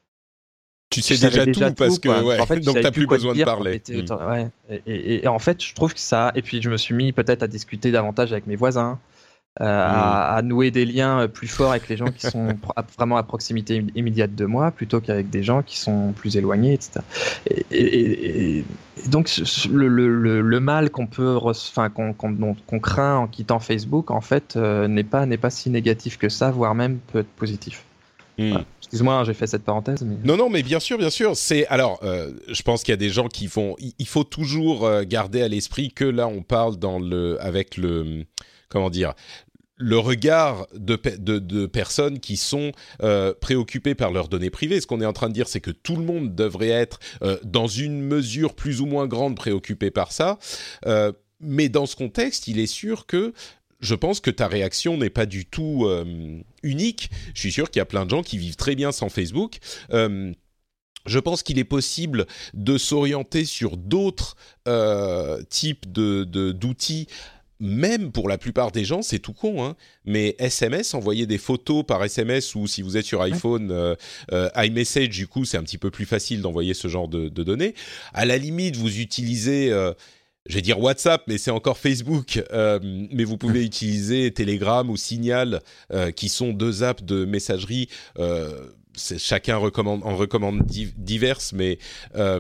tu sais déjà, déjà tout, tout parce que ouais, en fait, donc t'as plus besoin de parler. Était, mmh. ouais, et, et, et en fait, je trouve que ça. Et puis je me suis mis peut-être à discuter davantage avec mes voisins, euh, mmh. à, à nouer des liens plus forts avec les gens qui sont vraiment à proximité immédiate de moi, plutôt qu'avec des gens qui sont plus éloignés, et cetera. Et, et, et, et donc le, le, le mal qu'on peut, enfin qu'on, qu'on, qu'on craint en quittant Facebook, en fait, euh, n'est pas n'est pas si négatif que ça, voire même peut être positif. Mmh. Voilà. Excuse-moi, j'ai fait cette parenthèse. Mais... Non, non, mais bien sûr, bien sûr. C'est alors, euh, je pense qu'il y a des gens qui vont. Il faut toujours euh, garder à l'esprit que là, on parle dans le avec le comment dire. le regard de, de, de personnes qui sont euh, préoccupées par leurs données privées. Ce qu'on est en train de dire, c'est que tout le monde devrait être, euh, dans une mesure plus ou moins grande, préoccupé par ça. Euh, mais dans ce contexte, il est sûr que je pense que ta réaction n'est pas du tout euh, unique. Je suis sûr qu'il y a plein de gens qui vivent très bien sans Facebook. Euh, Je pense qu'il est possible de s'orienter sur d'autres euh, types de, de, d'outils. Même pour la plupart des gens, c'est tout con, hein, mais S M S, envoyer des photos par S M S, ou si vous êtes sur iPhone, ouais. euh, euh, iMessage, du coup, c'est un petit peu plus facile d'envoyer ce genre de, de données. À la limite, vous utilisez, euh, je vais dire WhatsApp, mais c'est encore Facebook, euh, mais vous pouvez utiliser Telegram ou Signal, euh, qui sont deux apps de messagerie. Euh, c'est, chacun recommande, en recommande div, diverses, mais euh,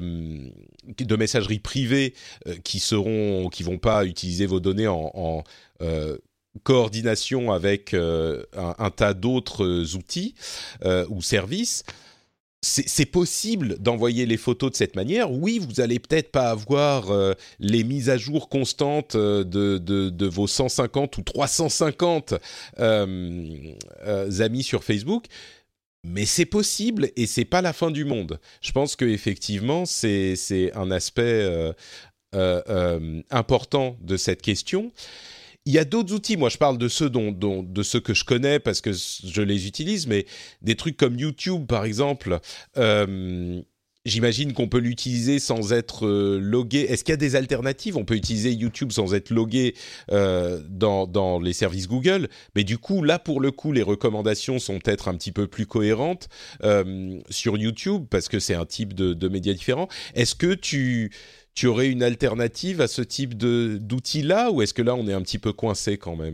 de messagerie privée euh, qui seront, qui vont pas utiliser vos données en, en euh, coordination avec euh, un, un tas d'autres outils euh, ou services, c'est, c'est possible d'envoyer les photos de cette manière. Oui, vous allez peut-être pas avoir euh, les mises à jour constantes de, de, de vos cent cinquante ou trois cent cinquante euh, euh, amis sur Facebook, mais c'est possible et c'est pas la fin du monde. Je pense que effectivement, c'est, c'est un aspect euh, euh, euh, important de cette question. Il y a d'autres outils, moi je parle de ceux, dont, dont, de ceux que je connais parce que je les utilise, mais des trucs comme YouTube par exemple, euh, j'imagine qu'on peut l'utiliser sans être euh, logué. Est-ce qu'il y a des alternatives ? On peut utiliser YouTube sans être logué euh, dans, dans les services Google, mais du coup là pour le coup les recommandations sont peut-être un petit peu plus cohérentes euh, sur YouTube parce que c'est un type de, de média différent. Est-ce que tu... Tu aurais une alternative à ce type de, d'outils-là ou est-ce que là, on est un petit peu coincé quand même ?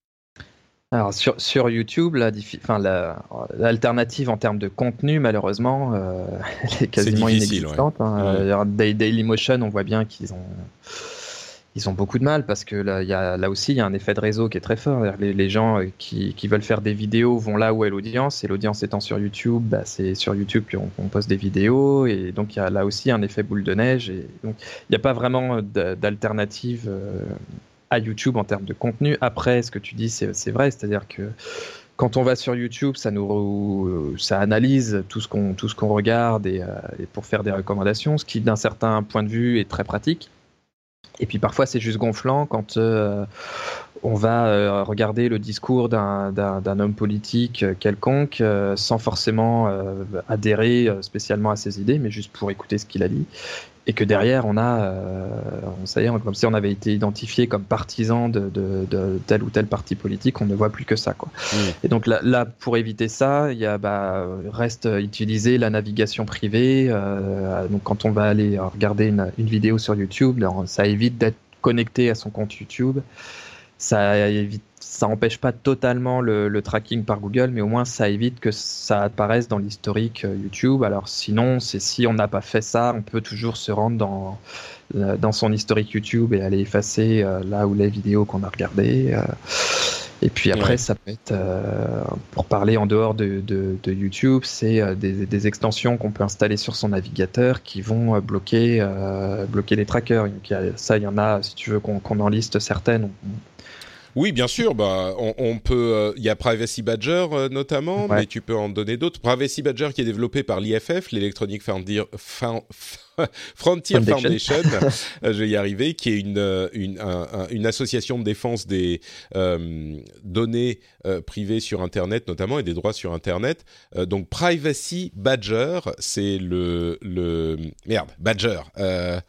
Alors, sur, sur YouTube, la, enfin, la, l'alternative en termes de contenu, malheureusement, euh, elle est quasiment c'est difficile, inexistante. Ouais. Hein. Ouais. Dailymotion, on voit bien qu'ils ont... Ils ont beaucoup de mal parce que là, y a, là aussi, il y a un effet de réseau qui est très fort. Les, les gens qui, qui veulent faire des vidéos vont là où est l'audience, et l'audience étant sur YouTube, bah, c'est sur YouTube qu'on, qu'on poste des vidéos, et donc il y a là aussi un effet boule de neige. Et donc, il n'y a pas vraiment d'alternative à YouTube en termes de contenu. Après, ce que tu dis, c'est, c'est vrai, c'est-à-dire que quand on va sur YouTube, ça nous, ça analyse tout ce qu'on, tout ce qu'on regarde et, et pour faire des recommandations, ce qui, d'un certain point de vue, est très pratique. Et puis parfois c'est juste gonflant quand euh, on va euh, regarder le discours d'un, d'un, d'un homme politique quelconque euh, sans forcément euh, adhérer spécialement à ses idées, mais juste pour écouter ce qu'il a dit. Et que derrière on a, euh, on, ça y est, comme si on avait été identifié comme partisan de, de, de tel ou tel parti politique, on ne voit plus que ça, quoi. Mmh. Et donc là, là, pour éviter ça, il y a, bah, reste utiliser la navigation privée. Euh, donc quand on va aller regarder une, une vidéo sur YouTube, ça évite d'être connecté à son compte YouTube. Ça évite, ça empêche pas totalement le, le tracking par Google, mais au moins ça évite que ça apparaisse dans l'historique YouTube. Alors sinon, c'est si on n'a pas fait ça, on peut toujours se rendre dans dans son historique YouTube et aller effacer euh, là où les vidéos qu'on a regardées. Euh, et puis après, ouais. ça peut être, euh, pour parler en dehors de, de, de YouTube, c'est euh, des, des extensions qu'on peut installer sur son navigateur qui vont euh, bloquer euh, bloquer les trackers. Donc, y a, ça, il y en a. Si tu veux qu'on, qu'on en liste certaines. On, Oui, bien sûr. Bah, on, on peut. Il euh, y a Privacy Badger euh, notamment, ouais. mais tu peux en donner d'autres. Privacy Badger qui est développé par l'I F F, l'Electronic Frontier, Frontier Foundation. Je vais y arriver, qui est une une, un, un, une association de défense des euh, données euh, privées sur Internet, notamment, et des droits sur Internet. Euh, donc Privacy Badger, c'est le le merde Badger. Euh,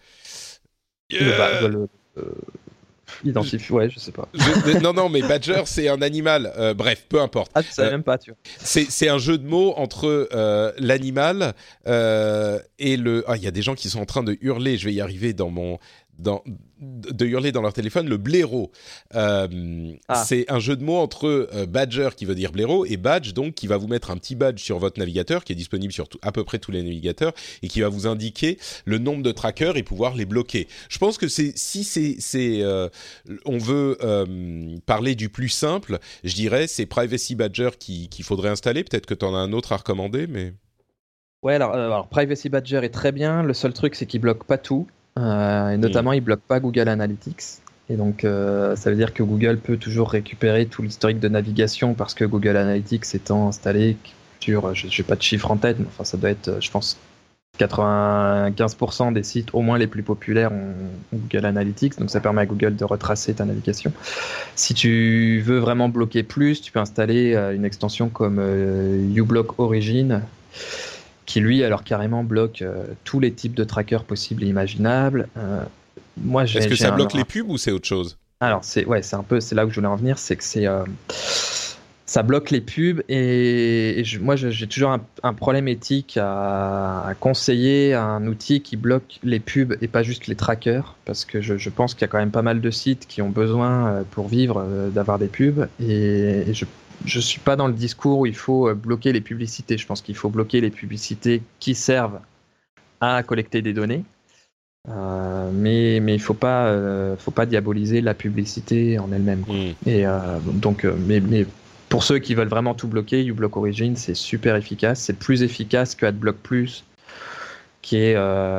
le, ba- le, euh... Identifie, ouais, je sais pas. Je, non, non, mais Badger, c'est un animal. Euh, bref, peu importe. Ah, tu savais euh, même pas, tu vois. C'est, c'est un jeu de mots entre euh, l'animal euh, et le. Ah, il y a des gens qui sont en train de hurler. Je vais y arriver dans mon. Dans, de hurler dans leur téléphone, le blaireau. Euh, ah. C'est un jeu de mots entre euh, Badger, qui veut dire blaireau, et Badge, donc, qui va vous mettre un petit badge sur votre navigateur, qui est disponible sur tout, à peu près tous les navigateurs, et qui va vous indiquer le nombre de trackers et pouvoir les bloquer. Je pense que c'est, si c'est, c'est, euh, on veut euh, parler du plus simple, je dirais, c'est Privacy Badger qui, qu'il faudrait installer. Peut-être que tu en as un autre à recommander, mais... Ouais, alors, euh, alors Privacy Badger est très bien. Le seul truc, c'est qu'il bloque pas tout. Euh, et notamment, mmh. il bloque pas Google Analytics. Et donc, euh, ça veut dire que Google peut toujours récupérer tout l'historique de navigation parce que Google Analytics étant installé sur, je n'ai pas de chiffre en tête, mais enfin, ça doit être, je pense, quatre-vingt-quinze pour cent des sites, au moins les plus populaires, ont Google Analytics. Donc, ça permet à Google de retracer ta navigation. Si tu veux vraiment bloquer plus, tu peux installer une extension comme euh, uBlock Origin, qui lui alors carrément bloque euh, tous les types de trackers possibles et imaginables. Euh, moi, j'ai, Est-ce que j'ai ça un... bloque les pubs ou c'est autre chose ? Alors c'est ouais, c'est un peu, c'est là où je voulais en venir, c'est que c'est euh, ça bloque les pubs et, et je, moi je, j'ai toujours un, un problème éthique à, à conseiller un outil qui bloque les pubs et pas juste les trackers, parce que je, je pense qu'il y a quand même pas mal de sites qui ont besoin pour vivre d'avoir des pubs et, et je Je suis pas dans le discours où il faut bloquer les publicités. Je pense qu'il faut bloquer les publicités qui servent à collecter des données. Euh, mais mais il faut pas euh, faut pas diaboliser la publicité en elle-même, quoi. Mm. Et euh, donc euh, mais mais pour ceux qui veulent vraiment tout bloquer, uBlock Origin c'est super efficace, c'est plus efficace que AdBlock Plus, qui est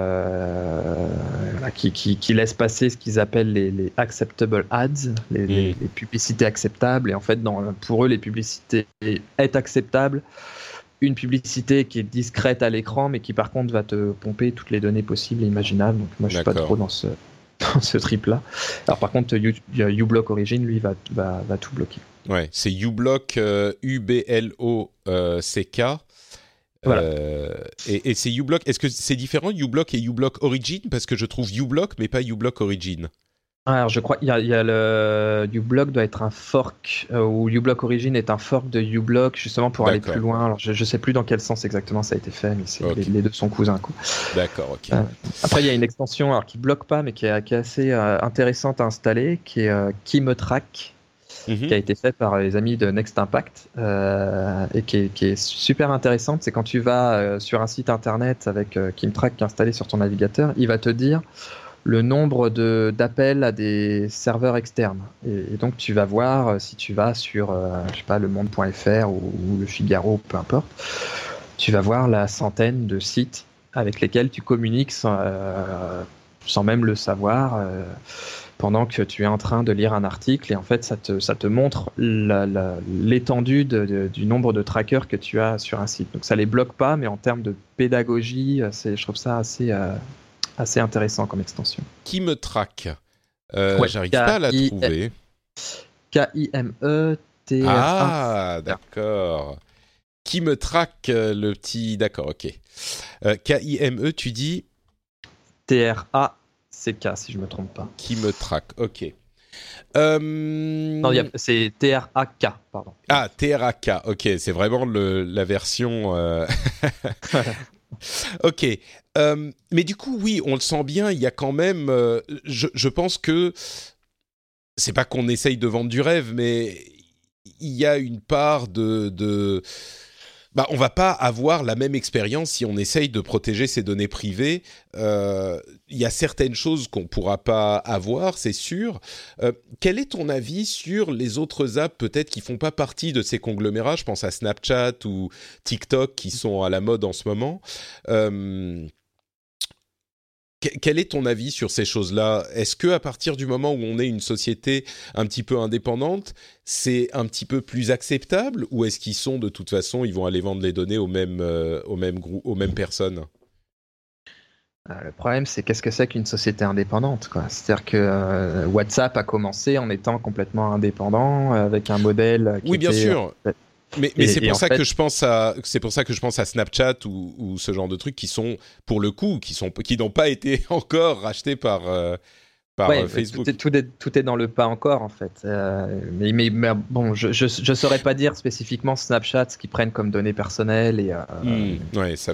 euh, qui, qui qui laisse passer ce qu'ils appellent les, les acceptable ads, les, mm. les, les publicités acceptables. Et en fait, dans pour eux, les publicités est acceptable. Une publicité qui est discrète à l'écran, mais qui par contre va te pomper toutes les données possibles et imaginables. Donc moi, je suis D'accord. pas trop dans ce, dans ce trip-là. Alors par contre, uBlock Origin, lui, va, va, va tout bloquer. Ouais, c'est uBlock, euh, U B L O C K. Voilà. Euh, et, et c'est uBlock. Est-ce que c'est différent, uBlock et uBlock Origin? Parce que je trouve uBlock, mais pas uBlock Origin. Alors, je crois qu'il y a, il y a le uBlock doit être un fork, euh, ou uBlock Origin est un fork de uBlock, justement pour D'accord. aller plus loin. Alors, je ne sais plus dans quel sens exactement ça a été fait, mais c'est, okay. les, les deux sont cousins, quoi. D'accord, ok. Euh, après, il y a une extension alors, qui ne bloque pas, mais qui est, qui est assez euh, intéressante à installer, qui est euh, KeyMeTrack, mm-hmm. qui a été faite par les amis de Next Impact, euh, et qui est, qui est super intéressante. C'est quand tu vas euh, sur un site internet avec euh, KeyMeTrack installé sur ton navigateur, il va te dire le nombre de, d'appels à des serveurs externes. Et, et donc, tu vas voir, euh, si tu vas sur, euh, je sais pas, le monde point f r ou, ou le Figaro, peu importe, tu vas voir la centaine de sites avec lesquels tu communiques sans, euh, sans même le savoir, euh, pendant que tu es en train de lire un article. Et en fait, ça te, ça te montre la, la, l'étendue de, de, du nombre de trackers que tu as sur un site. Donc, ça les bloque pas, mais en termes de pédagogie, c'est, je trouve ça assez... Euh, assez intéressant comme extension. KeyMeTrack. Euh, ouais, j'arrive K- pas à la I- trouver. K I M E T R A. Ah, d'accord. KeyMeTrack, le petit... D'accord, ok. Euh, K I M E, tu dis T R A C K, si je ne me trompe pas. KeyMeTrack, ok. Euh... Non, y a, c'est T R A K, pardon. Ah, T R A K, ok. C'est vraiment le, la version... Euh... Ok, euh, mais du coup, oui, on le sent bien, il y a quand même... Euh, je, je pense que... C'est pas qu'on essaye de vendre du rêve, mais il y a une part de... de bah, on va pas avoir la même expérience si on essaye de protéger ses données privées. Euh, il y a certaines choses qu'on pourra pas avoir, c'est sûr. Euh, quel est ton avis sur les autres apps peut-être qui font pas partie de ces conglomérats? Je pense à Snapchat ou TikTok qui sont à la mode en ce moment. Euh, Quel est ton avis sur ces choses-là? Est-ce que à partir du moment où on est une société un petit peu indépendante, c'est un petit peu plus acceptable, ou est-ce qu'ils sont de toute façon, ils vont aller vendre les données aux mêmes euh, aux mêmes grou- aux mêmes personnes? Euh, le problème, c'est qu'est-ce que c'est qu'une société indépendante, quoi. C'est-à-dire que euh, WhatsApp a commencé en étant complètement indépendant, euh, avec un modèle qui oui, bien était, sûr. Euh, Mais, mais et, c'est pour ça fait... que je pense à c'est pour ça que je pense à Snapchat ou, ou ce genre de trucs qui sont pour le coup qui sont qui n'ont pas été encore rachetés par euh, par ouais, Facebook. Tout est, tout, est, tout est dans le pas encore en fait. Euh, mais, mais, mais bon, je, je je saurais pas dire spécifiquement Snapchat ce qu'ils prennent comme données personnelles et. Euh, mmh, ouais, ça.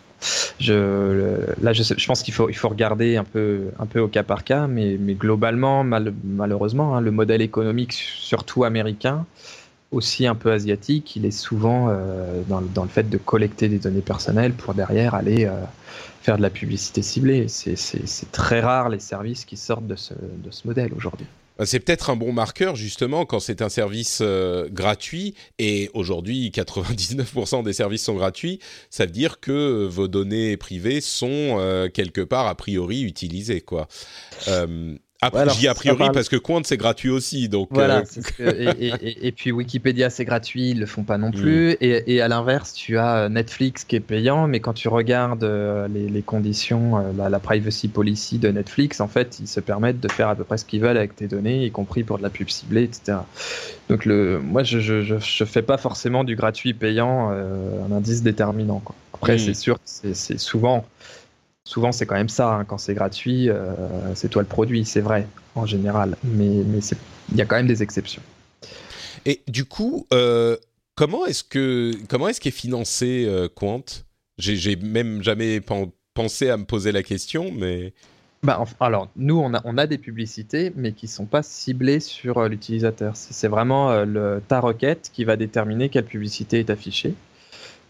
Je là je sais, je pense qu'il faut il faut regarder un peu un peu au cas par cas, mais mais globalement mal, malheureusement hein, le modèle économique surtout américain, aussi un peu asiatique, il est souvent euh, dans, dans le fait de collecter des données personnelles pour derrière aller euh, faire de la publicité ciblée. C'est, c'est, c'est très rare les services qui sortent de ce, de ce modèle aujourd'hui. C'est peut-être un bon marqueur justement quand c'est un service euh, gratuit, et aujourd'hui quatre-vingt-dix-neuf pour cent des services sont gratuits, ça veut dire que vos données privées sont euh, quelque part a priori utilisées, quoi. Euh, Après, ouais, alors, je dis a priori parle... parce que Quant c'est gratuit aussi, donc voilà. Euh... C'est ce que... et, et, et, et puis Wikipédia c'est gratuit, ils le font pas non plus. Mmh. Et, et à l'inverse, tu as Netflix qui est payant, mais quand tu regardes les, les conditions, la, la privacy policy de Netflix, en fait, ils se permettent de faire à peu près ce qu'ils veulent avec tes données, y compris pour de la pub ciblée, et cetera. Donc le, moi, je, je, je, je fais pas forcément du gratuit payant euh, un indice déterminant, quoi. Après, mmh. c'est sûr, c'est, c'est souvent. Souvent, c'est quand même ça, hein. Quand c'est gratuit, euh, c'est toi le produit, c'est vrai, en général. Mais mais il y a quand même des exceptions. Et du coup, euh, comment est-ce que comment est-ce qu'est financé euh, Quant? J'ai, j'ai même jamais pen- pensé à me poser la question, mais... Bah, alors, nous, on a, on a des publicités, mais qui ne sont pas ciblées sur euh, l'utilisateur. C'est, c'est vraiment euh, le, ta requête qui va déterminer quelle publicité est affichée.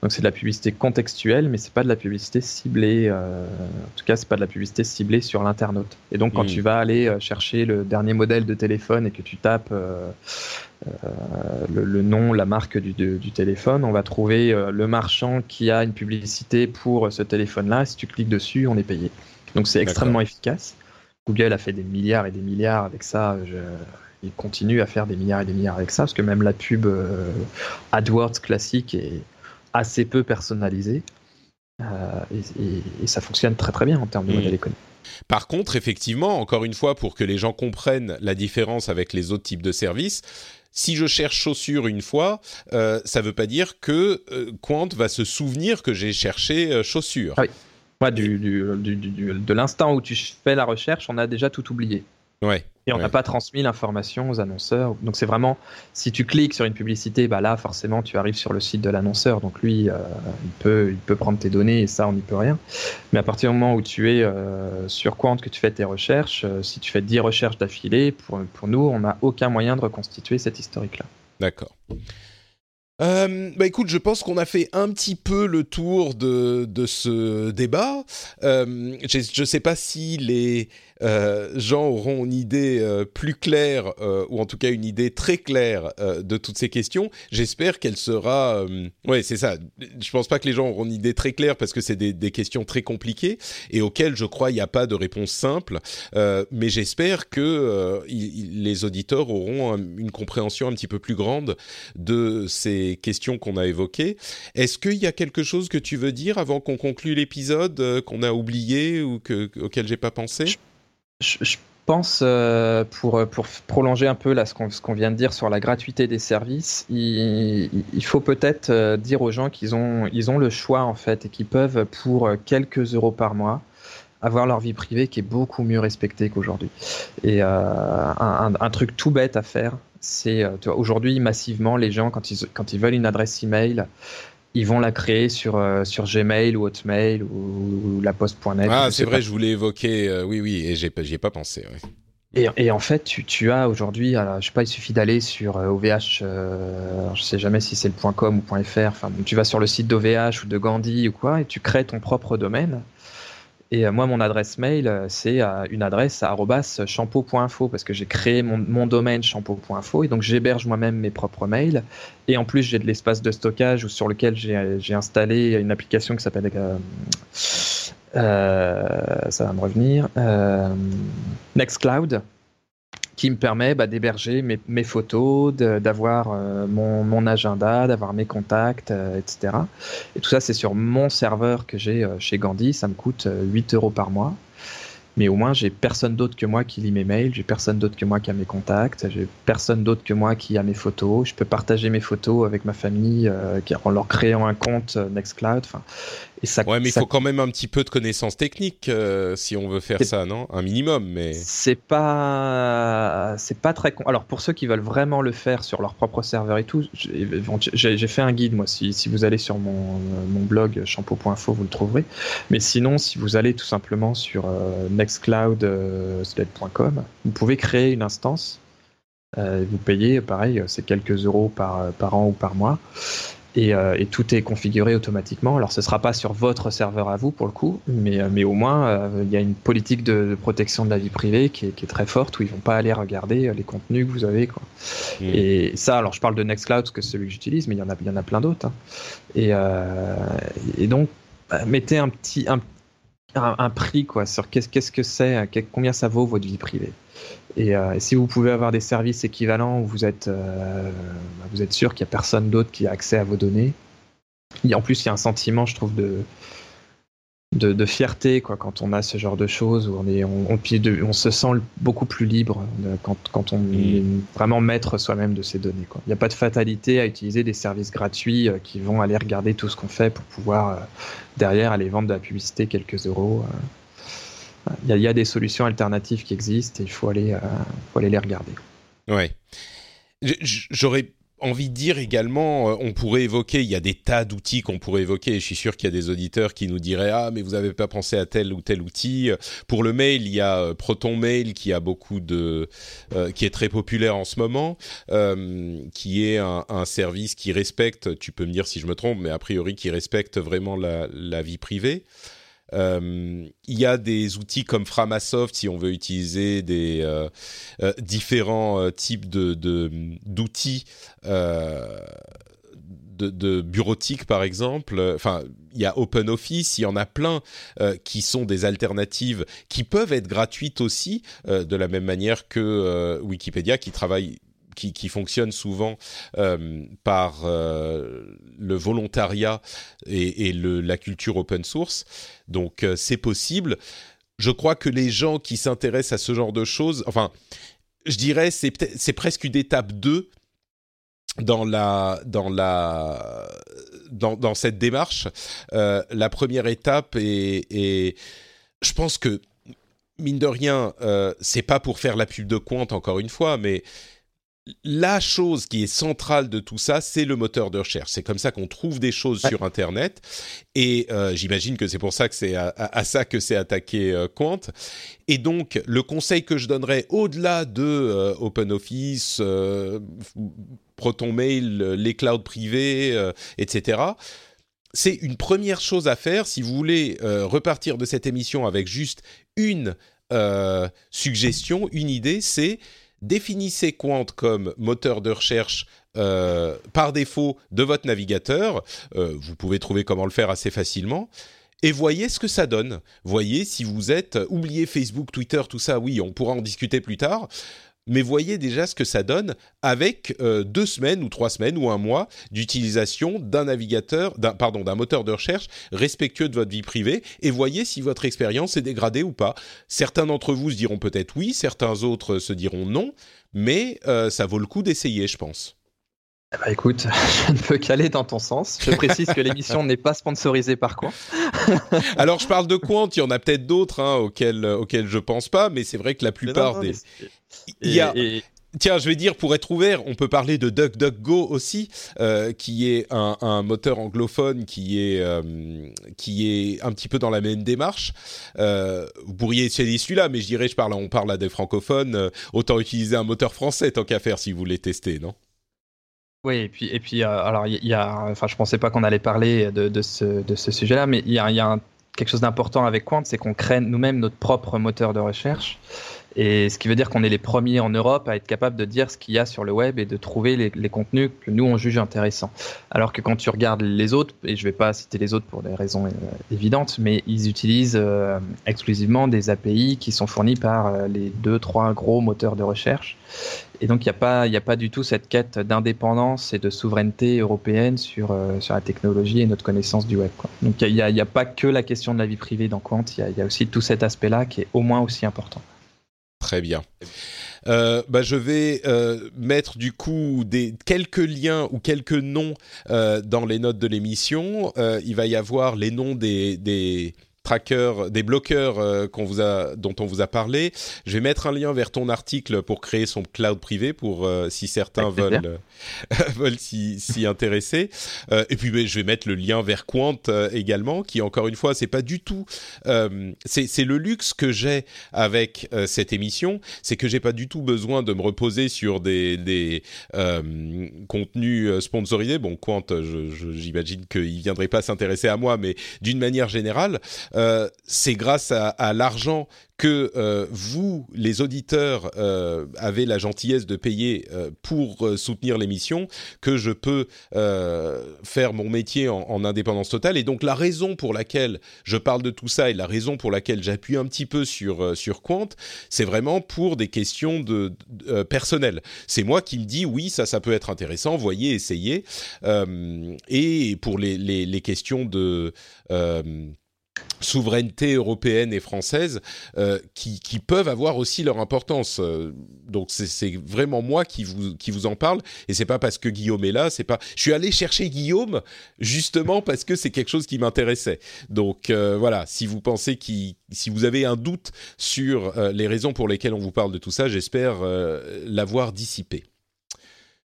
Donc c'est de la publicité contextuelle, mais c'est pas de la publicité ciblée. Euh, en tout cas, c'est pas de la publicité ciblée sur l'internaute. Et donc quand mmh. tu vas aller euh, chercher le dernier modèle de téléphone et que tu tapes euh, euh, le, le nom, la marque du, de, du téléphone, on va trouver euh, le marchand qui a une publicité pour ce téléphone-là. Si tu cliques dessus, on est payé. Donc c'est extrêmement D'accord. efficace. Google a fait des milliards et des milliards avec ça. Je... Il continue à faire des milliards et des milliards avec ça, parce que même la pub euh, AdWords classique est assez peu personnalisée. Euh, et, et, et ça fonctionne très très bien en termes de mmh. modèle économique. Par contre, effectivement, encore une fois, pour que les gens comprennent la différence avec les autres types de services, si je cherche chaussures une fois, euh, ça ne veut pas dire que euh, Quant va se souvenir que j'ai cherché euh, chaussures. Ah oui. Ouais, du, du, du, du, de l'instant où tu fais la recherche, on a déjà tout oublié. Ouais. Et on n'a ouais. pas transmis l'information aux annonceurs. Donc c'est vraiment, si tu cliques sur une publicité, bah là forcément tu arrives sur le site de l'annonceur. Donc lui, euh, il peut, il peut prendre tes données et ça on n'y peut rien. Mais à partir du moment où tu es euh, sur Quant, que tu fais tes recherches, euh, si tu fais dix recherches d'affilée, pour, pour nous, on n'a aucun moyen de reconstituer cet historique-là. D'accord. Euh, bah écoute, je pense qu'on a fait un petit peu le tour de, de ce débat. Euh, je ne sais pas si les euh, gens auront une idée euh, plus claire, euh, ou en tout cas une idée très claire euh, de toutes ces questions. J'espère qu'elle sera... Euh, ouais, c'est ça. Je pense pas que les gens auront une idée très claire parce que c'est des, des questions très compliquées et auxquelles, je crois, il n'y a pas de réponse simple. Euh, mais j'espère que euh, il, les auditeurs auront un, une compréhension un petit peu plus grande de ces questions qu'on a évoquées. Est-ce qu'il y a quelque chose que tu veux dire avant qu'on conclue l'épisode, euh, qu'on a oublié ou que, auquel j'ai pas pensé ? je, je, je pense, euh, pour, pour prolonger un peu là, ce, qu'on, ce qu'on vient de dire sur la gratuité des services, il, il faut peut-être euh, dire aux gens qu'ils ont, ils ont le choix en fait et qu'ils peuvent, pour quelques euros par mois, avoir leur vie privée qui est beaucoup mieux respectée qu'aujourd'hui. Et euh, un, un, un truc tout bête à faire, c'est, tu vois, aujourd'hui, massivement, les gens, quand ils, quand ils veulent une adresse email, ils vont la créer sur, euh, sur Gmail ou Hotmail ou, ou la poste point net. Ah, c'est vrai, pas. Je voulais évoquer, euh, oui, oui, et j'ai, j'y ai pas pensé. Ouais. Et, et en fait, tu, tu as aujourd'hui, alors, je sais pas, il suffit d'aller sur euh, O V H, euh, alors, je sais jamais si c'est le .com ou .fr, enfin, tu vas sur le site d'O V H ou de Gandhi ou quoi, et tu crées ton propre domaine. Et moi, mon adresse mail, c'est une adresse à arobase shampoo point info parce que j'ai créé mon, mon domaine shampoo point info et donc j'héberge moi-même mes propres mails. Et en plus, j'ai de l'espace de stockage sur lequel j'ai, j'ai installé une application qui s'appelle... Euh, euh, ça va me revenir. Euh, Nextcloud, qui me permet bah, d'héberger mes, mes photos, de, d'avoir euh, mon, mon agenda, d'avoir mes contacts, euh, et cetera. Et tout ça, c'est sur mon serveur que j'ai euh, chez Gandhi. Ça me coûte euh, huit euros par mois. Mais au moins, j'ai personne d'autre que moi qui lit mes mails, j'ai personne d'autre que moi qui a mes contacts, j'ai personne d'autre que moi qui a mes photos. Je peux partager mes photos avec ma famille euh, en leur créant un compte euh, Nextcloud. Enfin, et ça, ouais, mais il ça... faut quand même un petit peu de connaissances techniques euh, si on veut faire c'est... ça, non ? Un minimum, mais... C'est pas... c'est pas très... Con... Alors, pour ceux qui veulent vraiment le faire sur leur propre serveur et tout, j'ai, j'ai fait un guide, moi. Si, si vous allez sur mon, mon blog shampoo point info, vous le trouverez. Mais sinon, si vous allez tout simplement sur euh, nextcloud point com, euh, vous pouvez créer une instance. Euh, vous payez, pareil, c'est quelques euros par, par an ou par mois. Et, euh, et tout est configuré automatiquement. Alors, ce ne sera pas sur votre serveur à vous, pour le coup, mais, mais au moins, il euh, y a une politique de, de protection de la vie privée qui est, qui est très forte, où ils ne vont pas aller regarder les contenus que vous avez, quoi. Mmh. Et ça, alors, je parle de Nextcloud, parce que c'est celui que j'utilise, mais il y en a, il y en a plein d'autres. Hein. Et, euh, et donc, bah, mettez un petit... Un, Un, un prix quoi sur qu'est-ce, qu'est-ce que c'est, combien ça vaut votre vie privée. Et, euh, et si vous pouvez avoir des services équivalents où vous êtes, euh, vous êtes sûr qu'il n'y a personne d'autre qui a accès à vos données. Et en plus, il y a un sentiment, je trouve, de, de, de fierté quoi, quand on a ce genre de choses, où on, est, on, on, on se sent beaucoup plus libre quand, quand on mmh. est vraiment maître soi-même de ses données, quoi. Il n'y a pas de fatalité à utiliser des services gratuits euh, qui vont aller regarder tout ce qu'on fait pour pouvoir, euh, derrière, aller vendre de la publicité quelques euros. Euh. Il y a, il y a des solutions alternatives qui existent et il faut aller, euh, faut aller les regarder. Ouais. J'aurais envie de dire également, euh, on pourrait évoquer, il y a des tas d'outils qu'on pourrait évoquer, et je suis sûr qu'il y a des auditeurs qui nous diraient « Ah, mais vous n'avez pas pensé à tel ou tel outil ». Pour le mail, il y a euh, Proton Mail qui a beaucoup de, euh, qui est très populaire en ce moment, euh, qui est un, un service qui respecte, tu peux me dire si je me trompe, mais a priori qui respecte vraiment la, la vie privée. Euh, il y a des outils comme Framasoft si on veut utiliser des euh, euh, différents euh, types de, de d'outils euh, de, de bureautique par exemple. Enfin, il y a OpenOffice, il y en a plein euh, qui sont des alternatives qui peuvent être gratuites aussi, euh, de la même manière que euh, Wikipédia qui travaille Qui, qui fonctionne souvent euh, par euh, le volontariat et, et le, la culture open source. Donc, euh, c'est possible. Je crois que les gens qui s'intéressent à ce genre de choses, enfin, je dirais c'est peut-être, c'est presque une étape deux dans la dans la dans, dans cette démarche. Euh, la première étape est, est, je pense que mine de rien, euh, c'est pas pour faire la pub de Quant encore une fois, mais la chose qui est centrale de tout ça, c'est le moteur de recherche. C'est comme ça qu'on trouve des choses ouais. sur Internet. Et euh, j'imagine que c'est pour ça que c'est à, à, à ça que c'est attaqué euh, Quant. Et donc, le conseil que je donnerais, au-delà de euh, OpenOffice, euh, Proton Mail, les clouds privés, euh, et cetera, c'est une première chose à faire si vous voulez euh, repartir de cette émission avec juste une euh, suggestion, une idée, c'est définissez Quant comme moteur de recherche euh, par défaut de votre navigateur. Euh, vous pouvez trouver comment le faire assez facilement. Et voyez ce que ça donne. Voyez si vous êtes... Oubliez Facebook, Twitter, tout ça, oui, on pourra en discuter plus tard. Mais voyez déjà ce que ça donne avec euh, deux semaines ou trois semaines ou un mois d'utilisation d'un navigateur, d'un, pardon, d'un moteur de recherche respectueux de votre vie privée et voyez si votre expérience est dégradée ou pas. Certains d'entre vous se diront peut-être oui, certains autres se diront non, mais euh, ça vaut le coup d'essayer, je pense. Bah écoute, je ne peux qu'aller dans ton sens. Je précise que l'émission n'est pas sponsorisée par Quant. Alors je parle de Quant, il y en a peut-être d'autres hein, auxquels, auxquels je pense pas, mais c'est vrai que la plupart non, non, des... Il y a... Et... Tiens, je vais dire, pour être ouvert, on peut parler de DuckDuckGo aussi, euh, qui est un, un moteur anglophone qui est, euh, qui est un petit peu dans la même démarche. Euh, vous pourriez essayer celui-là, mais je dirais, je parle, on parle à des francophones, euh, autant utiliser un moteur français tant qu'à faire si vous voulez tester, non ? Oui, et puis, et puis euh, alors il y, y a, enfin, je pensais pas qu'on allait parler de, de ce, de ce sujet-là, mais il y a, y a un, quelque chose d'important avec Quant, c'est qu'on crée nous-mêmes notre propre moteur de recherche. Et ce qui veut dire qu'on est les premiers en Europe à être capable de dire ce qu'il y a sur le web et de trouver les, les contenus que nous on juge intéressants. Alors que quand tu regardes les autres, et je vais pas citer les autres pour des raisons euh, évidentes, mais ils utilisent euh, exclusivement des A P I qui sont fournis par euh, les deux, trois gros moteurs de recherche. Et donc il n'y a pas, il y a pas du tout cette quête d'indépendance et de souveraineté européenne sur euh, sur la technologie et notre connaissance du web, quoi. Donc il y a, il y a pas que la question de la vie privée dans Quant, il y a, il y a aussi tout cet aspect-là qui est au moins aussi important. Très bien. Euh, bah, je vais euh, mettre du coup des, quelques liens ou quelques noms euh, dans les notes de l'émission. Euh, il va y avoir les noms des... des... trackers, des bloqueurs euh, qu'on vous a, dont on vous a parlé. Je vais mettre un lien vers ton article pour créer son cloud privé pour euh, si certains veulent euh, veulent s'y, s'y intéresser. Euh, et puis mais, je vais mettre le lien vers Quant euh, également, qui encore une fois c'est pas du tout. Euh, c'est, c'est le luxe que j'ai avec euh, cette émission, c'est que j'ai pas du tout besoin de me reposer sur des des euh, contenus sponsorisés. Bon, Quant, je, je, j'imagine qu'il viendrait pas s'intéresser à moi, mais d'une manière générale. Euh, c'est grâce à, à l'argent que euh, vous, les auditeurs, euh, avez la gentillesse de payer euh, pour euh, soutenir l'émission, que je peux euh, faire mon métier en, en indépendance totale. Et donc la raison pour laquelle je parle de tout ça et la raison pour laquelle j'appuie un petit peu sur euh, sur Quant, c'est vraiment pour des questions de, de euh, personnelles. C'est moi qui me dis oui, ça, ça peut être intéressant. Voyez, essayez. Euh, et pour les les, les questions de euh, souveraineté européenne et française euh, qui, qui peuvent avoir aussi leur importance. Euh, donc c'est, c'est vraiment moi qui vous qui vous en parle et c'est pas parce que Guillaume est là, c'est pas. Je suis allé chercher Guillaume justement parce que c'est quelque chose qui m'intéressait. Donc euh, voilà, si vous pensez qu'il, si vous avez un doute sur euh, les raisons pour lesquelles on vous parle de tout ça, j'espère euh, l'avoir dissipé.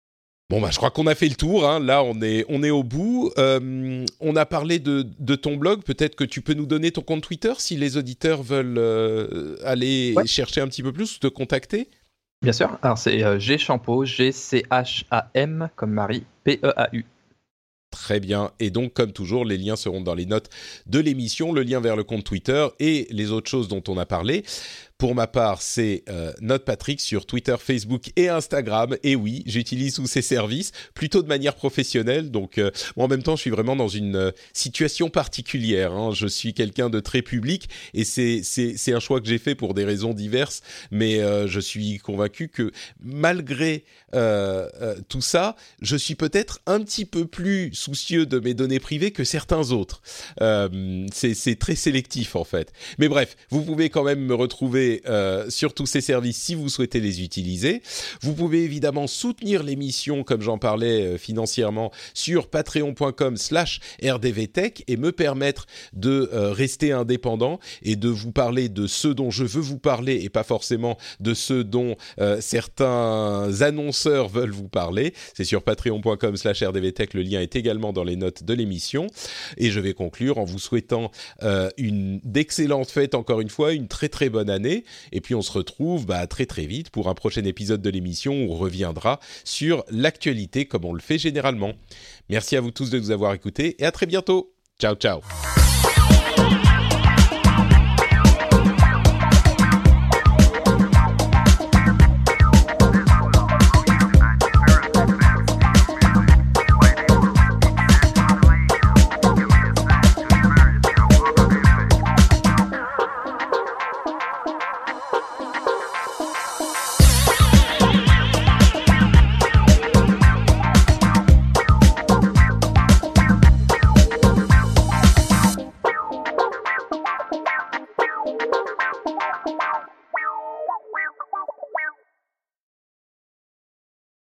Bon, bah, je crois qu'on a fait le tour. Hein. Là, on est, on est au bout. Euh, on a parlé de, de ton blog. Peut-être que tu peux nous donner ton compte Twitter si les auditeurs veulent euh, aller ouais. chercher un petit peu plus ou te contacter. Bien sûr. Alors, c'est euh, Gchampo, G C H A M comme Marie, P E A U. Très bien. Et donc, comme toujours, les liens seront dans les notes de l'émission, le lien vers le compte Twitter et les autres choses dont on a parlé. Pour ma part, c'est euh, NotePatrick sur Twitter, Facebook et Instagram. Et oui, j'utilise tous ces services, plutôt de manière professionnelle. Donc, euh, moi, en même temps, je suis vraiment dans une euh, situation particulière. Hein. Je suis quelqu'un de très public et c'est, c'est, c'est un choix que j'ai fait pour des raisons diverses. Mais euh, je suis convaincu que malgré euh, euh, tout ça, je suis peut-être un petit peu plus soucieux de mes données privées que certains autres. Euh, c'est, c'est très sélectif, en fait. Mais bref, vous pouvez quand même me retrouver Euh, sur tous ces services si vous souhaitez les utiliser. Vous pouvez évidemment soutenir l'émission, comme j'en parlais euh, financièrement, sur patreon.com slash rdvtech et me permettre de euh, rester indépendant et de vous parler de ceux dont je veux vous parler et pas forcément de ceux dont euh, certains annonceurs veulent vous parler. C'est sur patreon.com slash rdvtech. Le lien est également dans les notes de l'émission. Et je vais conclure en vous souhaitant euh, une d'excellentes fêtes encore une fois, une très très bonne année. Et puis on se retrouve bah, très très vite pour un prochain épisode de l'émission où on reviendra sur l'actualité comme on le fait généralement. Merci à vous tous de nous avoir écoutés et à très bientôt. Ciao ciao.